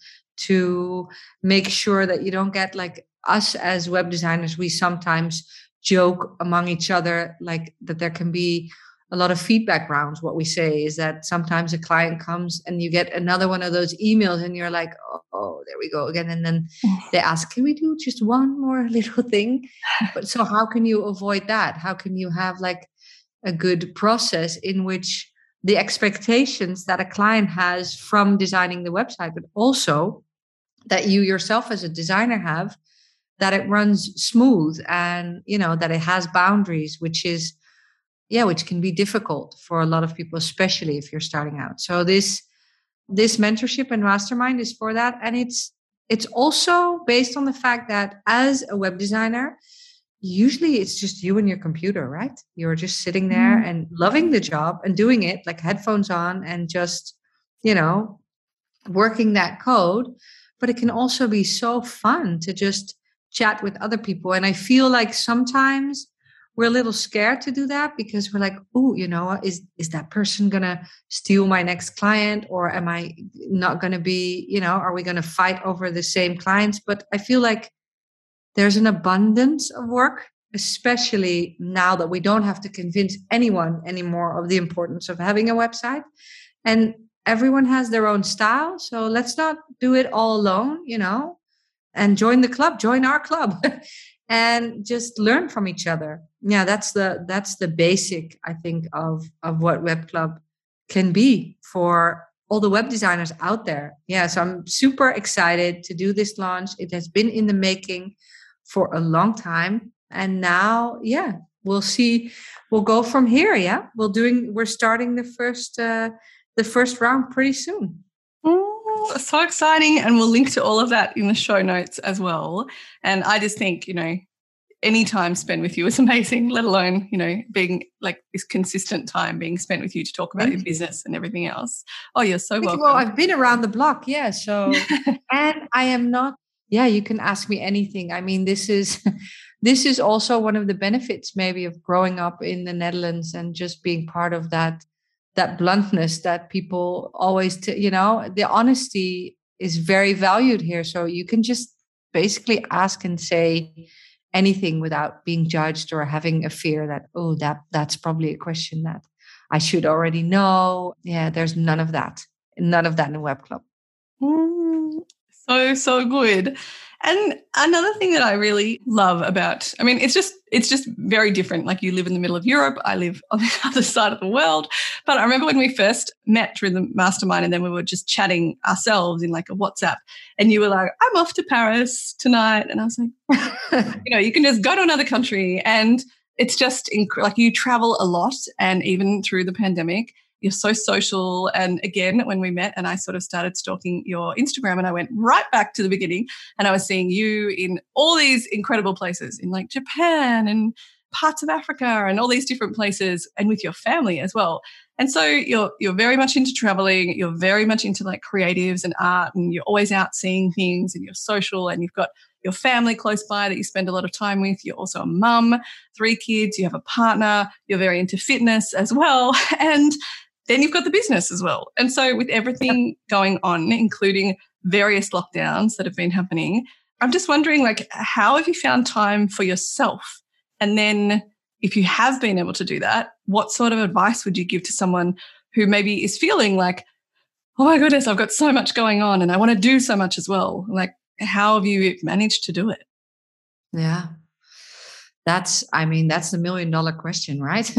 to make sure that you don't get like us as web designers, we sometimes joke among each other, like that there can be a lot of feedback rounds. What we say is that sometimes a client comes and you get another one of those emails and you're like, oh, oh there we go again. And then they ask, can we do just one more little thing? But so how can you avoid that? How can you have like a good process in which the expectations that a client has from designing the website, but also that you yourself as a designer have, that it runs smooth and, you know, that it has boundaries, which is, yeah, which can be difficult for a lot of people, especially if you're starting out. So this, this mentorship and mastermind is for that. And it's, it's also based on the fact that as a web designer, usually it's just you and your computer, right? You're just sitting there mm. and loving the job and doing it like headphones on and just, you know, working that code. But it can also be so fun to just chat with other people. And I feel like sometimes we're a little scared to do that because we're like, oh, you know, is, is that person going to steal my next client? Or am I not going to be, you know, are we going to fight over the same clients? But I feel like there's an abundance of work, especially now that we don't have to convince anyone anymore of the importance of having a website. And everyone has their own style. So let's not do it all alone, you know, and join the club, join our club. and just learn from each other. Yeah, that's the that's the basic, I think, of of what Web Club can be for all the web designers out there. Yeah, so I'm super excited to do this launch. It has been in the making for a long time, and now, yeah, we'll see. We'll go from here. Yeah, we'll doing. We're starting the first uh, the first round pretty soon. Oh, so exciting. And we'll link to all of that in the show notes as well. And I just think, you know, any time spent with you is amazing, let alone, you know, being like this consistent time being spent with you to talk about Thank your you. business and everything else. Oh, you're so Thank welcome. Well, I've been around the block. Yeah. So, and I am not, yeah, you can ask me anything. I mean, this is, this is also one of the benefits maybe of growing up in the Netherlands and just being part of that that bluntness that people always, t- you know, the honesty is very valued here. So you can just basically ask and say anything without being judged or having a fear that, oh, that that's probably a question that I should already know. Yeah, there's none of that. None of that in Web Club. Mm, so, so good. And another thing that I really love about, I mean, it's just, it's just very different. Like you live in the middle of Europe. I live on the other side of the world. But I remember when we first met through the mastermind and then we were just chatting ourselves in like a WhatsApp and you were like, I'm off to Paris tonight. And I was like, you know, you can just go to another country and it's just inc- like you travel a lot. And even through the pandemic, you're so social. And again, when we met and I sort of started stalking your Instagram and I went right back to the beginning and I was seeing you in all these incredible places in like Japan and parts of Africa and all these different places and with your family as well. And so you're you're very much into traveling. You're very much into like creatives and art and you're always out seeing things and you're social and you've got your family close by that you spend a lot of time with. You're also a mum, three kids, you have a partner, you're very into fitness as well. And then you've got the business as well. And so with everything going on, including various lockdowns that have been happening, I'm just wondering, like, how have you found time for yourself? And then if you have been able to do that, what sort of advice would you give to someone who maybe is feeling like, oh my goodness, I've got so much going on and I want to do so much as well. Like, how have you managed to do it? Yeah. That's, I mean, that's the million dollar question, right?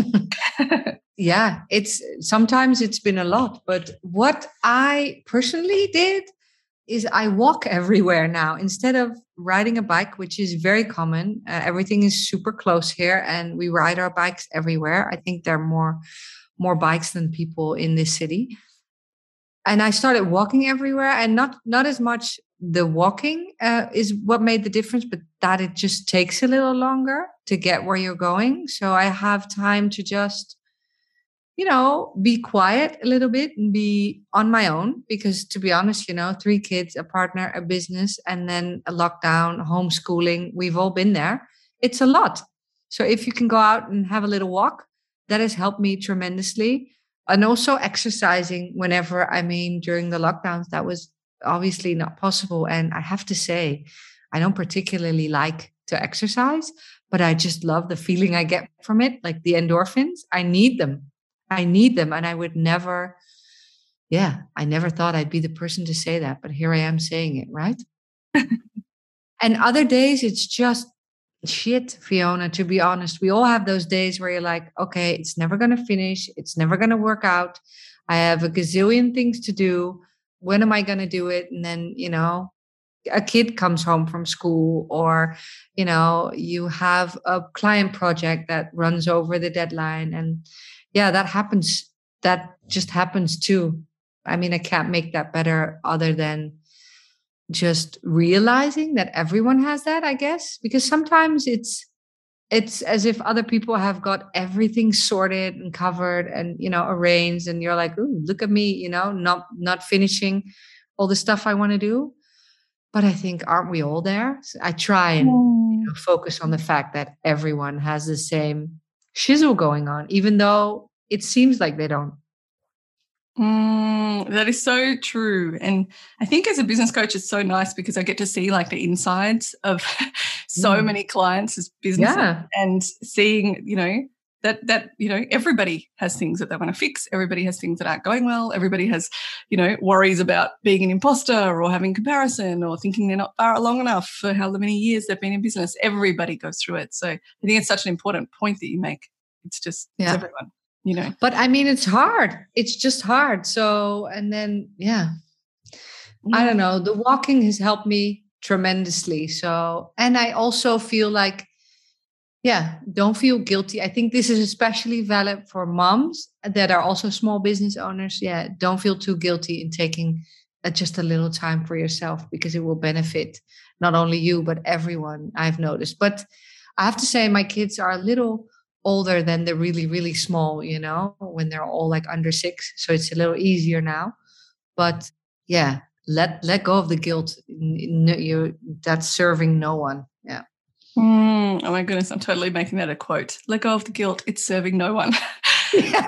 Yeah, it's sometimes it's been a lot, but what I personally did is I walk everywhere now instead of riding a bike, which is very common. Uh, everything is super close here and we ride our bikes everywhere. I think there are more, more bikes than people in this city. And I started walking everywhere and not, not as much the walking uh, is what made the difference, but that it just takes a little longer to get where you're going. So I have time to just, you know, be quiet a little bit and be on my own. Because to be honest, you know, three kids, a partner, a business, and then a lockdown, homeschooling, we've all been there. It's a lot. So if you can go out and have a little walk, that has helped me tremendously. And also exercising whenever, I mean, during the lockdowns, that was obviously not possible. And I have to say, I don't particularly like to exercise, but I just love the feeling I get from it, like the endorphins. I need them. I need them. And I would never, yeah, I never thought I'd be the person to say that, but here I am saying it, right? And other days, it's just shit, Fiona, to be honest. We all have those days where you're like, okay, it's never going to finish. It's never going to work out. I have a gazillion things to do. When am I going to do it? And then, you know, a kid comes home from school, or, you know, you have a client project that runs over the deadline. And yeah, that happens. That just happens too. I mean, I can't make that better other than just realizing that everyone has that, I guess, because sometimes it's it's as if other people have got everything sorted and covered and, you know, arranged, and you're like, ooh, look at me, you know, not not finishing all the stuff I want to do. But I think, aren't we all there? So I try and you know, focus on the fact that everyone has the same shizzle going on, even though it seems like they don't. Mm, that is so true. And I think as a business coach, it's so nice because I get to see like the insides of so mm. many clients' businesses yeah. and seeing, you know, that, that, you know, everybody has things that they want to fix. Everybody has things that aren't going well. Everybody has, you know, worries about being an imposter or having comparison or thinking they're not far along enough for how many years they've been in business. Everybody goes through it. So I think it's such an important point that you make. It's just, yeah. It's everyone, you know. But I mean, it's hard. It's just hard. So, and then, yeah, yeah. I don't know. The walking has helped me tremendously. So, and I also feel like, yeah, don't feel guilty. I think this is especially valid for moms that are also small business owners. Yeah, don't feel too guilty in taking uh, just a little time for yourself, because it will benefit not only you, but everyone, I've noticed. But I have to say, my kids are a little older than the really, really small, you know, when they're all like under six. So it's a little easier now. But yeah, let let go of the guilt. You're, that's serving no one. Yeah. Mm, oh my goodness, I'm totally making that a quote. Let go of the guilt. It's serving no one. Yeah.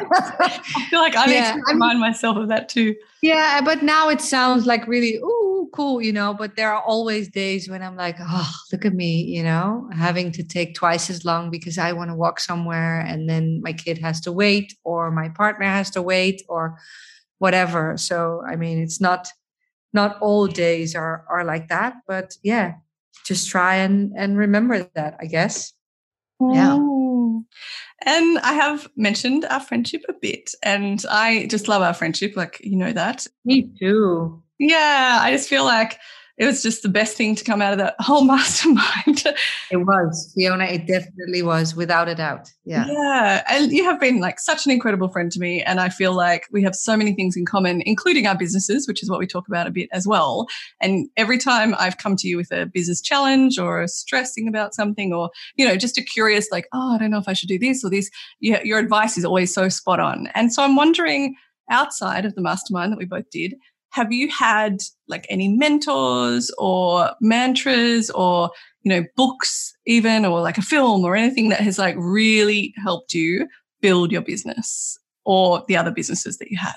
I feel like I yeah, need to remind I mean, myself of that too. Yeah, but now it sounds like really, ooh, cool, you know, but there are always days when I'm like, oh, look at me, you know, having to take twice as long because I want to walk somewhere and then my kid has to wait or my partner has to wait or whatever. So, I mean, it's not, not all days are, are like that, but yeah. Just try and, and remember that, I guess. Yeah. Mm. And I have mentioned our friendship a bit, and I just love our friendship. Like, you know that. Me too. Yeah. I just feel like it was just the best thing to come out of that whole mastermind. It was, Fiona. It definitely was, without a doubt. Yeah. Yeah. And you have been like such an incredible friend to me. And I feel like we have so many things in common, including our businesses, which is what we talk about a bit as well. And every time I've come to you with a business challenge or stressing about something or, you know, just a curious like, oh, I don't know if I should do this or this, you, your advice is always so spot on. And so I'm wondering, outside of the mastermind that we both did, have you had like any mentors or mantras or, you know, books even, or like a film or anything that has like really helped you build your business or the other businesses that you had?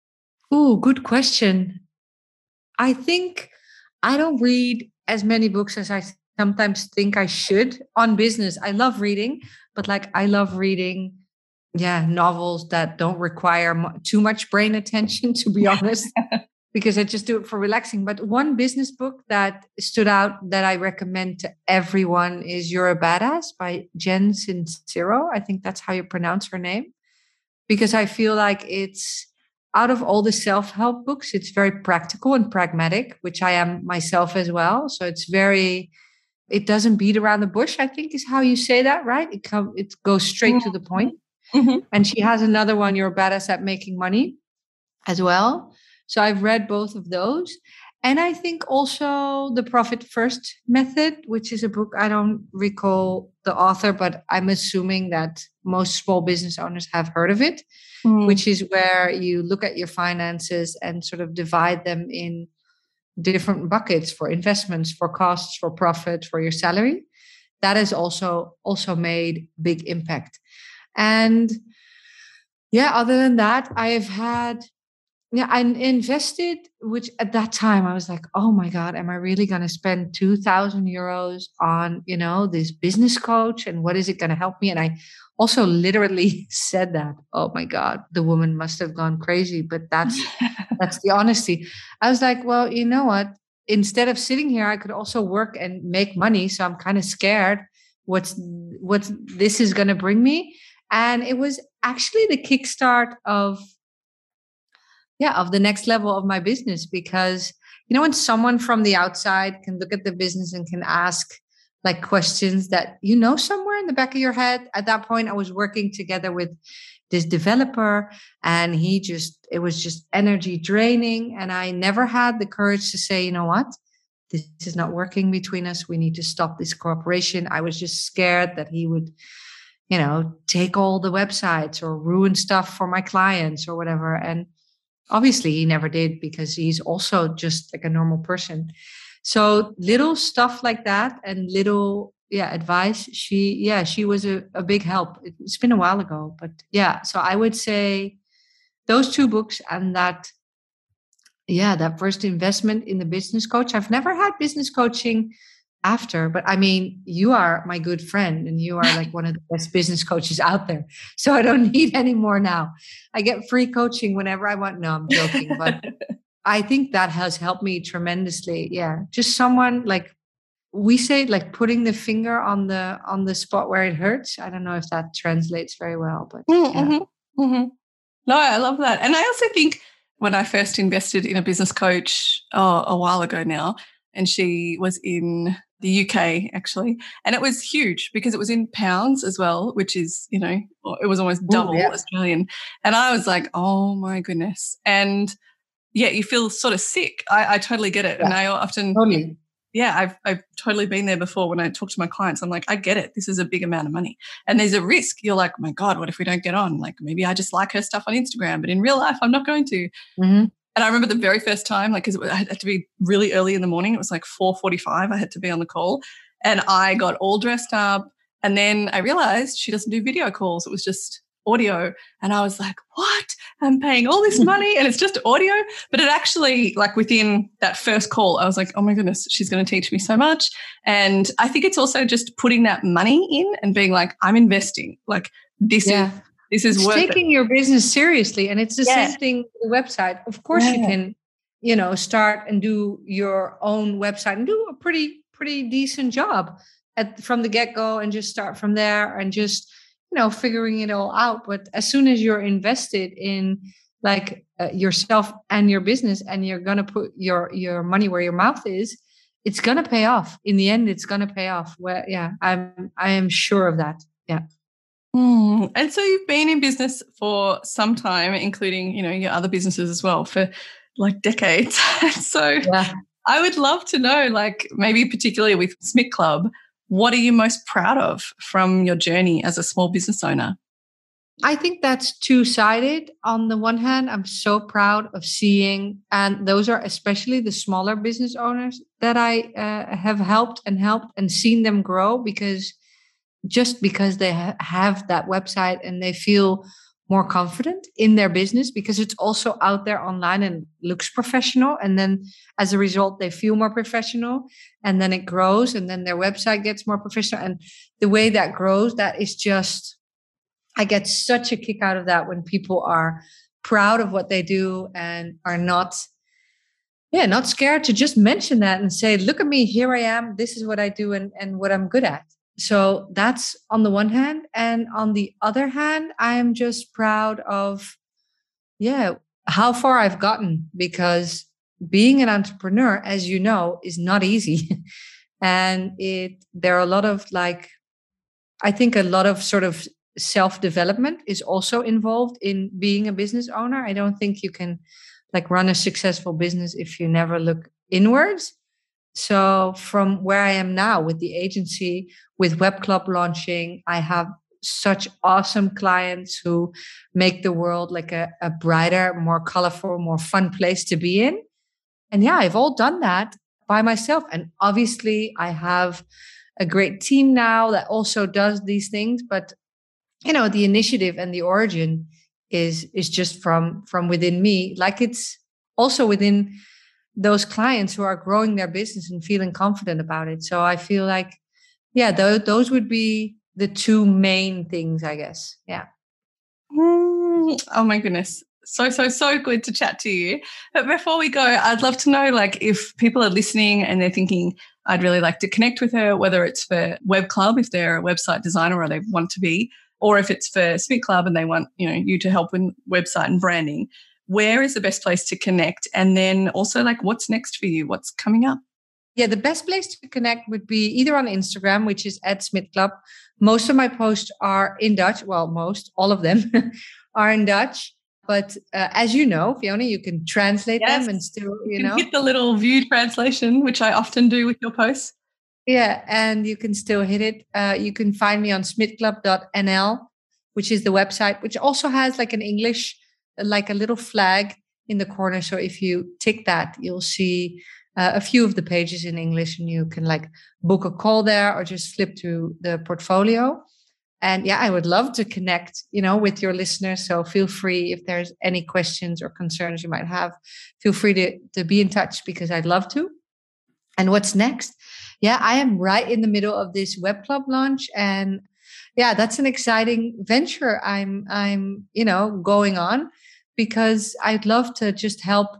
Oh, good question. I think I don't read as many books as I sometimes think I should on business. I love reading, but like I love reading, yeah, novels that don't require m- too much brain attention, to be honest. Because I just do it for relaxing. But one business book that stood out that I recommend to everyone is You're a Badass by Jen Sincero. I think that's how you pronounce her name. Because I feel like it's, out of all the self-help books, it's very practical and pragmatic, which I am myself as well. So it's very, it doesn't beat around the bush, I think is how you say that, right? It, come, it goes straight mm-hmm. to the point. Mm-hmm. And she has another one, You're a Badass at Making Money, as well. So I've read both of those. And I think also the Profit First Method, which is a book, I don't recall the author, but I'm assuming that most small business owners have heard of it, mm. which is where you look at your finances and sort of divide them in different buckets for investments, for costs, for profit, for your salary. That has also, also made big impact. And yeah, other than that, I have had... Yeah, I invested, which at that time I was like, oh my God, am I really going to spend two thousand euros on, you know, this business coach? And what is it going to help me? And I also literally said that. Oh my God, the woman must have gone crazy. But that's that's the honesty. I was like, well, you know what? Instead of sitting here, I could also work and make money. So I'm kind of scared what's what this is going to bring me. And it was actually the kickstart of Yeah, of the next level of my business, because, you know, when someone from the outside can look at the business and can ask like questions that, you know, somewhere in the back of your head. At that point, I was working together with this developer and he just, it was just energy draining. And I never had the courage to say, you know what, this is not working between us. We need to stop this cooperation. I was just scared that he would, you know, take all the websites or ruin stuff for my clients or whatever. And obviously, he never did, because he's also just like a normal person. So little stuff like that and little, yeah, advice. She, yeah, she was a, a big help. It's been a while ago, but yeah. So I would say those two books and that, yeah, that first investment in the business coach. I've never had business coaching after. But I mean, you are my good friend and you are like one of the best business coaches out there. So I don't need any more now. I get free coaching whenever I want. No, I'm joking. But I think that has helped me tremendously. Yeah. Just someone like, we say, like putting the finger on the on the spot where it hurts. I don't know if that translates very well, but mm-hmm. yeah. Mm-hmm. No, I love that. And I also think when I first invested in a business coach oh, a while ago now, and she was in the U K actually, and it was huge because it was in pounds as well, which is, you know, it was almost double Ooh, yeah. Australian. And I was like, oh my goodness. And yeah, you feel sort of sick. I, I totally get it. Yeah. And I often, totally. yeah, I've, I've totally been there before when I talk to my clients. I'm like, I get it. This is a big amount of money. And there's a risk. You're like, oh my God, what if we don't get on? Like maybe I just like her stuff on Instagram, but in real life, I'm not going to. Mm-hmm. And I remember the very first time, like, because it had to be really early in the morning. It was like four forty-five. I had to be on the call. And I got all dressed up. And then I realized she doesn't do video calls. It was just audio. And I was like, what? I'm paying all this money and it's just audio. But it actually, like within that first call, I was like, oh my goodness, she's going to teach me so much. And I think it's also just putting that money in and being like, I'm investing. Like this yeah. is this is it's worth taking it. your business seriously. And it's the yeah. same thing with the website. Of course yeah. you can, you know, start and do your own website and do a pretty, pretty decent job at from the get-go and just start from there and just, you know, figuring it all out. But as soon as you're invested in like uh, yourself and your business and you're going to put your, your money where your mouth is, it's going to pay off. In the end, it's going to pay off. Well, yeah, I'm, I am sure of that. Yeah. Mm. And so you've been in business for some time, including, you know, your other businesses as well for like decades. So yeah. I would love to know, like maybe particularly with Smit Club, what are you most proud of from your journey as a small business owner? I think that's two-sided. On the one hand, I'm so proud of seeing, and those are especially the smaller business owners that I uh, have helped and helped and seen them grow, because just because they ha- have that website and they feel more confident in their business because it's also out there online and looks professional. And then as a result, they feel more professional and then it grows and then their website gets more professional. And the way that grows, that is just, I get such a kick out of that when people are proud of what they do and are not, yeah, not scared to just mention that and say, look at me, here I am. This is what I do and, and what I'm good at. So that's on the one hand. And on the other hand, I'm just proud of, yeah, how far I've gotten, because being an entrepreneur, as you know, is not easy. And it, there are a lot of like, I think a lot of sort of self-development is also involved in being a business owner. I don't think you can like run a successful business if you never look inwards. So from where I am now with the agency, with Web Club launching, I have such awesome clients who make the world like a, a brighter, more colorful, more fun place to be in. And yeah, I've all done that by myself. And obviously I have a great team now that also does these things. But, you know, the initiative and the origin is, is just from, from within me. Like it's also within those clients who are growing their business and feeling confident about it. So I feel like, yeah, those, those would be the two main things, I guess. Yeah. Mm, oh my goodness. So, so, so good to chat to you. But before we go, I'd love to know, like, if people are listening and they're thinking, I'd really like to connect with her, whether it's for Web Club, if they're a website designer or they want to be, or if it's for Smit Club and they want, you know, you to help with website and branding. Where is the best place to connect? And then also, like, what's next for you? What's coming up? Yeah, the best place to connect would be either on Instagram, which is at Smit Club. Most of my posts are in Dutch. Well, most, all of them are in Dutch. But uh, as you know, Fiona, you can translate yes. them and still, you, you can know. hit the little view translation, which I often do with your posts. Yeah, and you can still hit it. Uh, you can find me on smit club dot n l, which is the website, which also has like an English, like a little flag in the corner. So if you tick that, you'll see uh, a few of the pages in English and you can like book a call there or just flip through the portfolio. And yeah, I would love to connect, you know, with your listeners. So feel free, if there's any questions or concerns you might have, feel free to, to be in touch because I'd love to. And what's next? Yeah, I am right in the middle of this web club launch, and yeah, that's an exciting venture I'm I'm, you know, going on, because I'd love to just help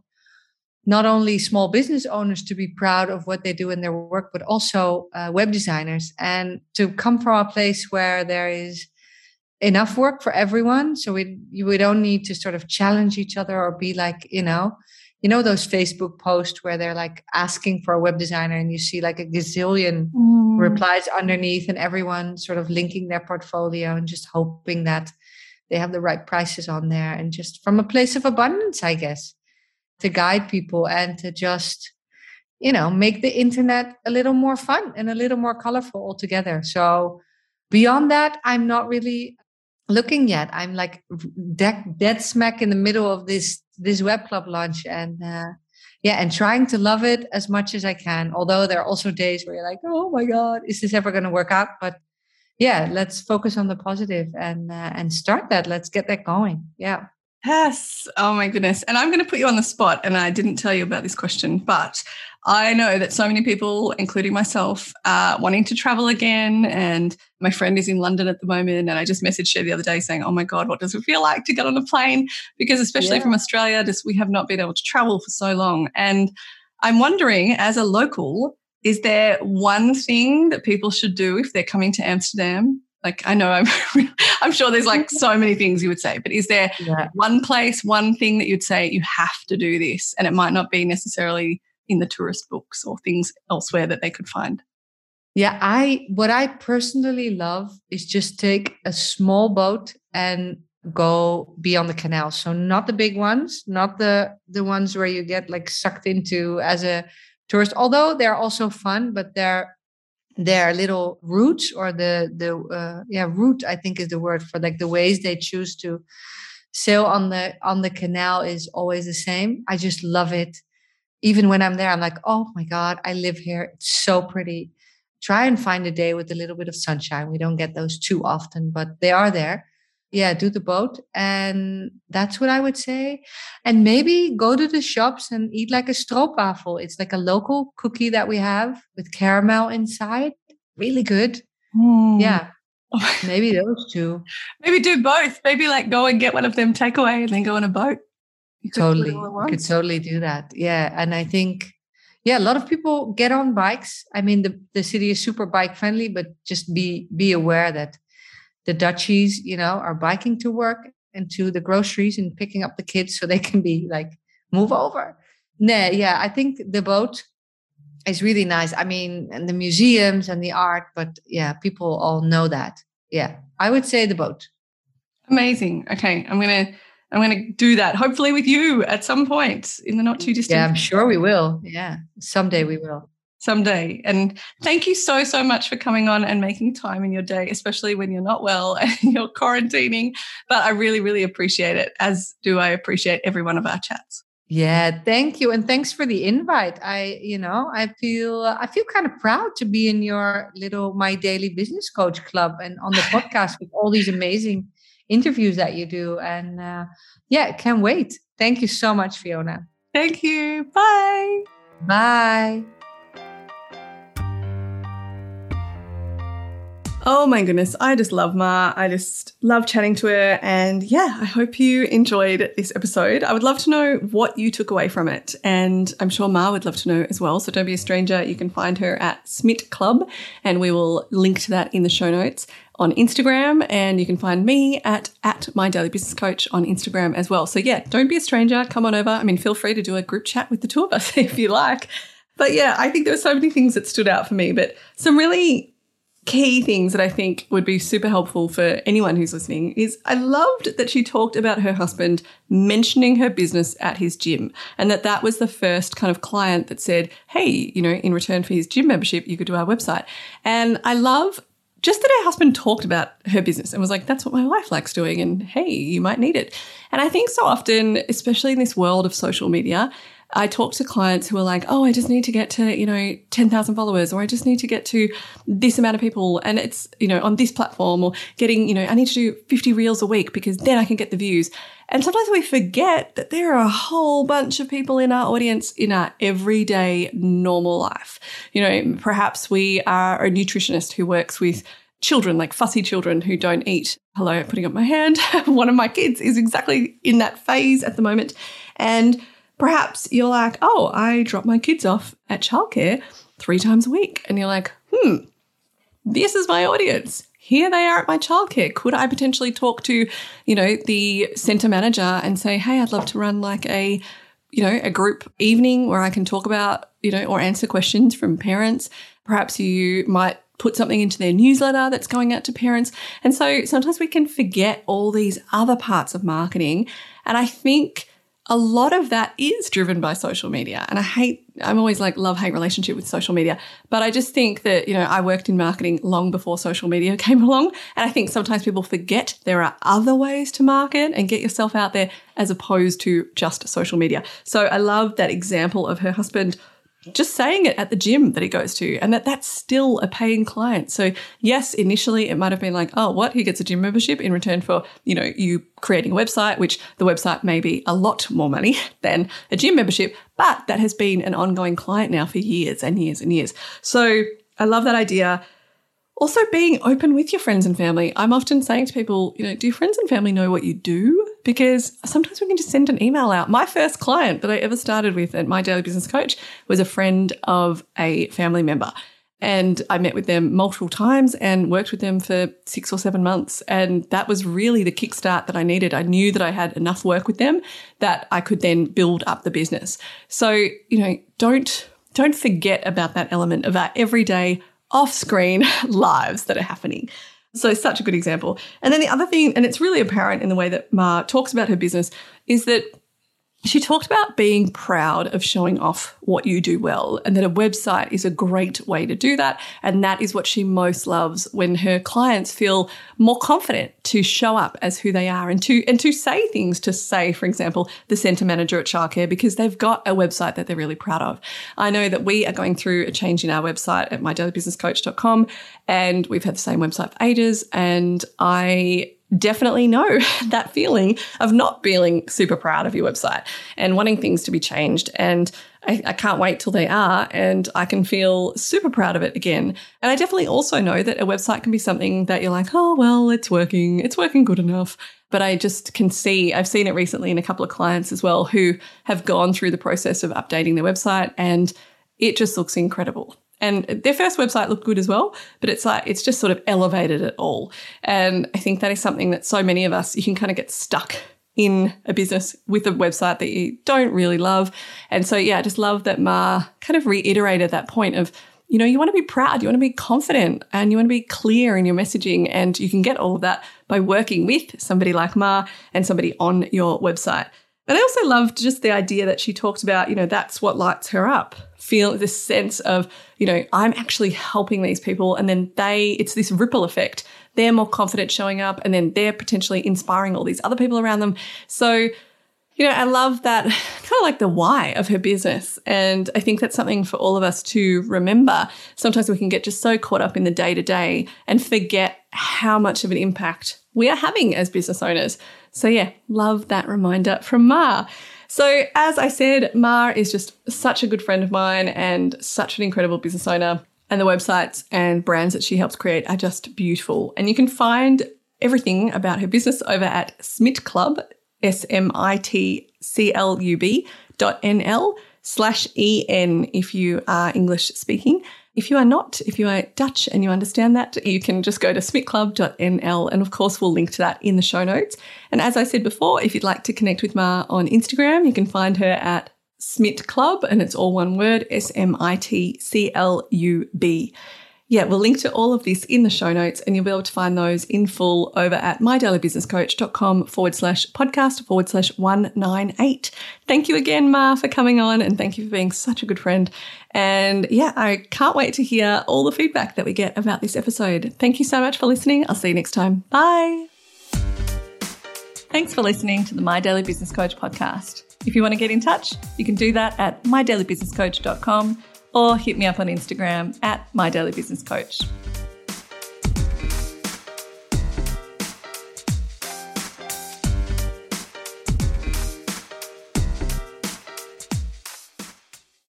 not only small business owners to be proud of what they do in their work, but also uh, web designers, and to come from a place where there is enough work for everyone. So we we don't need to sort of challenge each other or be like, you know, you know, those Facebook posts where they're like asking for a web designer and you see like a gazillion mm. replies underneath, and everyone sort of linking their portfolio and just hoping that they have the right prices on there. And just from a place of abundance, I guess, to guide people and to just, you know, make the internet a little more fun and a little more colorful altogether. So beyond that, I'm not really looking yet. I'm like dead, dead smack in the middle of this this web club launch, and uh, yeah, and trying to love it as much as I can. Although there are also days where you're like, oh my God, is this ever going to work out? But yeah, let's focus on the positive and uh, and start that. Let's get that going. Yeah. Yes. Oh my goodness. And I'm going to put you on the spot, and I didn't tell you about this question, but I know that so many people, including myself, are wanting to travel again. And my friend is in London at the moment, and I just messaged her the other day saying, oh my God, what does it feel like to get on a plane? Because especially yeah. from Australia, just we have not been able to travel for so long. And I'm wondering, as a local, is there one thing that people should do if they're coming to Amsterdam? Like, I know I'm I'm sure there's like so many things you would say, but is there yeah. one place, one thing that you'd say you have to do this? And it might not be necessarily in the tourist books or things elsewhere that they could find. Yeah, I what I personally love is just take a small boat and go be on the canal. So not the big ones, not the the ones where you get like sucked into as a tourist, although they're also fun, but they're their little routes, or the the uh, yeah route I think is the word for like the ways they choose to sail on the on the canal is always the same. I just love it. Even when I'm there, I'm like, oh my God, I live here. It's so pretty. Try and find a day with a little bit of sunshine. We don't get those too often, but they are there. Yeah, do the boat. And that's what I would say. And maybe go to the shops and eat like a stroopwafel. It's like a local cookie that we have with caramel inside. Really good. Mm. Yeah. Maybe those two. Maybe do both. Maybe like go and get one of them takeaway and then go on a boat. You totally. You could totally do that. Yeah. And I think, yeah, a lot of people get on bikes. I mean, the, the city is super bike friendly, but just be be aware that the Dutchies, you know, are biking to work and to the groceries and picking up the kids so they can be like, move over. Nah, yeah, I think the boat is really nice. I mean, and the museums and the art, but yeah, people all know that. Yeah, I would say the boat. Amazing. Okay, I'm going to I'm going to do that, hopefully with you at some point in the not too distant. Yeah, I'm sure we will. Yeah, someday we will. Someday. And thank you so, so much for coming on and making time in your day, especially when you're not well and you're quarantining. But I really, really appreciate it, as do I appreciate every one of our chats. Yeah, thank you. And thanks for the invite. I, you know, I feel, I feel kind of proud to be in your little My Daily Business Coach Club and on the podcast with all these amazing interviews that you do. And uh, yeah, can't wait. Thank you so much, Fiona. Thank you. Bye. Bye. Oh my goodness, I just love Ma. I just love chatting to her. And yeah, I hope you enjoyed this episode. I would love to know what you took away from it. And I'm sure Ma would love to know as well. So don't be a stranger. You can find her at Smit Club, and we will link to that in the show notes on Instagram. And you can find me at, at My Daily Business Coach on Instagram as well. So yeah, don't be a stranger. Come on over. I mean, feel free to do a group chat with the two of us if you like. But yeah, I think there were so many things that stood out for me, but some really key things that I think would be super helpful for anyone who's listening is I loved that she talked about her husband mentioning her business at his gym, and that that was the first kind of client that said, hey, you know, in return for his gym membership, you could do our website. And I love just that her husband talked about her business and was like, that's what my wife likes doing, and hey, you might need it. And I think so often, especially in this world of social media, I talk to clients who are like, oh, I just need to get to, you know, ten thousand followers, or I just need to get to this amount of people. And it's, you know, on this platform, or getting, you know, I need to do fifty reels a week because then I can get the views. And sometimes we forget that there are a whole bunch of people in our audience in our everyday normal life. You know, perhaps we are a nutritionist who works with children, like fussy children who don't eat. Hello, putting up my hand. One of my kids is exactly in that phase at the moment. And perhaps you're like, oh, I drop my kids off at childcare three times a week. And you're like, hmm, this is my audience. Here they are at my childcare. Could I potentially talk to, you know, the centre manager and say, hey, I'd love to run like a, you know, a group evening where I can talk about, you know, or answer questions from parents. Perhaps you might put something into their newsletter that's going out to parents. And so sometimes we can forget all these other parts of marketing. And I think a lot of that is driven by social media. And I hate, I'm always like love-hate relationship with social media. But I just think that, you know, I worked in marketing long before social media came along. And I think sometimes people forget there are other ways to market and get yourself out there as opposed to just social media. So I love that example of her husband just saying it at the gym that he goes to, and that that's still a paying client. So yes, initially it might have been like, oh, what? He gets a gym membership in return for, you know, you creating a website, which the website may be a lot more money than a gym membership, but that has been an ongoing client now for years and years and years. So I love that idea. Also being open with your friends and family. I'm often saying to people, you know, do your friends and family know what you do? Because sometimes we can just send an email out. My first client that I ever started with at My Daily Business Coach was a friend of a family member. And I met with them multiple times and worked with them for six or seven months. And that was really the kickstart that I needed. I knew that I had enough work with them that I could then build up the business. So, you know, don't, don't forget about that element of our everyday off-screen lives that are happening. So such a good example. And then the other thing, and it's really apparent in the way that Ma talks about her business, is that she talked about being proud of showing off what you do well, and that a website is a great way to do that. And that is what she most loves, when her clients feel more confident to show up as who they are and to and to say things to, say, for example, the centre manager at childcare, because they've got a website that they're really proud of. I know that we are going through a change in our website at my daily business coach dot com, and we've had the same website for ages, and I definitely know that feeling of not feeling super proud of your website and wanting things to be changed. And I, I can't wait till they are, and I can feel super proud of it again. And I definitely also know that a website can be something that you're like, oh, well, it's working. It's working good enough. But I just can see, I've seen it recently in a couple of clients as well who have gone through the process of updating their website, and it just looks incredible. And their first website looked good as well, but it's like, it's just sort of elevated it all. And I think that is something that so many of us, you can kind of get stuck in a business with a website that you don't really love. And so, yeah, I just love that Ma kind of reiterated that point of, you know, you want to be proud, you want to be confident, and you want to be clear in your messaging. And you can get all of that by working with somebody like Ma and somebody on your website. And I also loved just the idea that she talked about, you know, that's what lights her up. Feel this sense of, you know, I'm actually helping these people, and then they, it's this ripple effect. They're more confident showing up, and then they're potentially inspiring all these other people around them. So, you know, I love that, kind of like the why of her business. And I think that's something for all of us to remember. Sometimes we can get just so caught up in the day-to-day and forget how much of an impact we are having as business owners. So yeah, love that reminder from Ma. So as I said, Ma is just such a good friend of mine and such an incredible business owner. And the websites and brands that she helps create are just beautiful. And you can find everything about her business over at Smit Club, S M I T C L U B dot N L slash E N if you are English speaking. If you are not, if you are Dutch and you understand that, you can just go to smit club dot N L, and of course we'll link to that in the show notes. And as I said before, if you'd like to connect with Ma on Instagram, you can find her at Smit Club, and it's all one word, S M I T C L U B. Yeah, we'll link to all of this in the show notes, and you'll be able to find those in full over at my daily business coach dot com forward slash podcast forward slash one nine eight. Thank you again, Ma, for coming on, and thank you for being such a good friend. And yeah, I can't wait to hear all the feedback that we get about this episode. Thank you so much for listening. I'll see you next time. Bye. Thanks for listening to the My Daily Business Coach podcast. If you want to get in touch, you can do that at my daily business coach dot com or hit me up on Instagram at my daily business coach.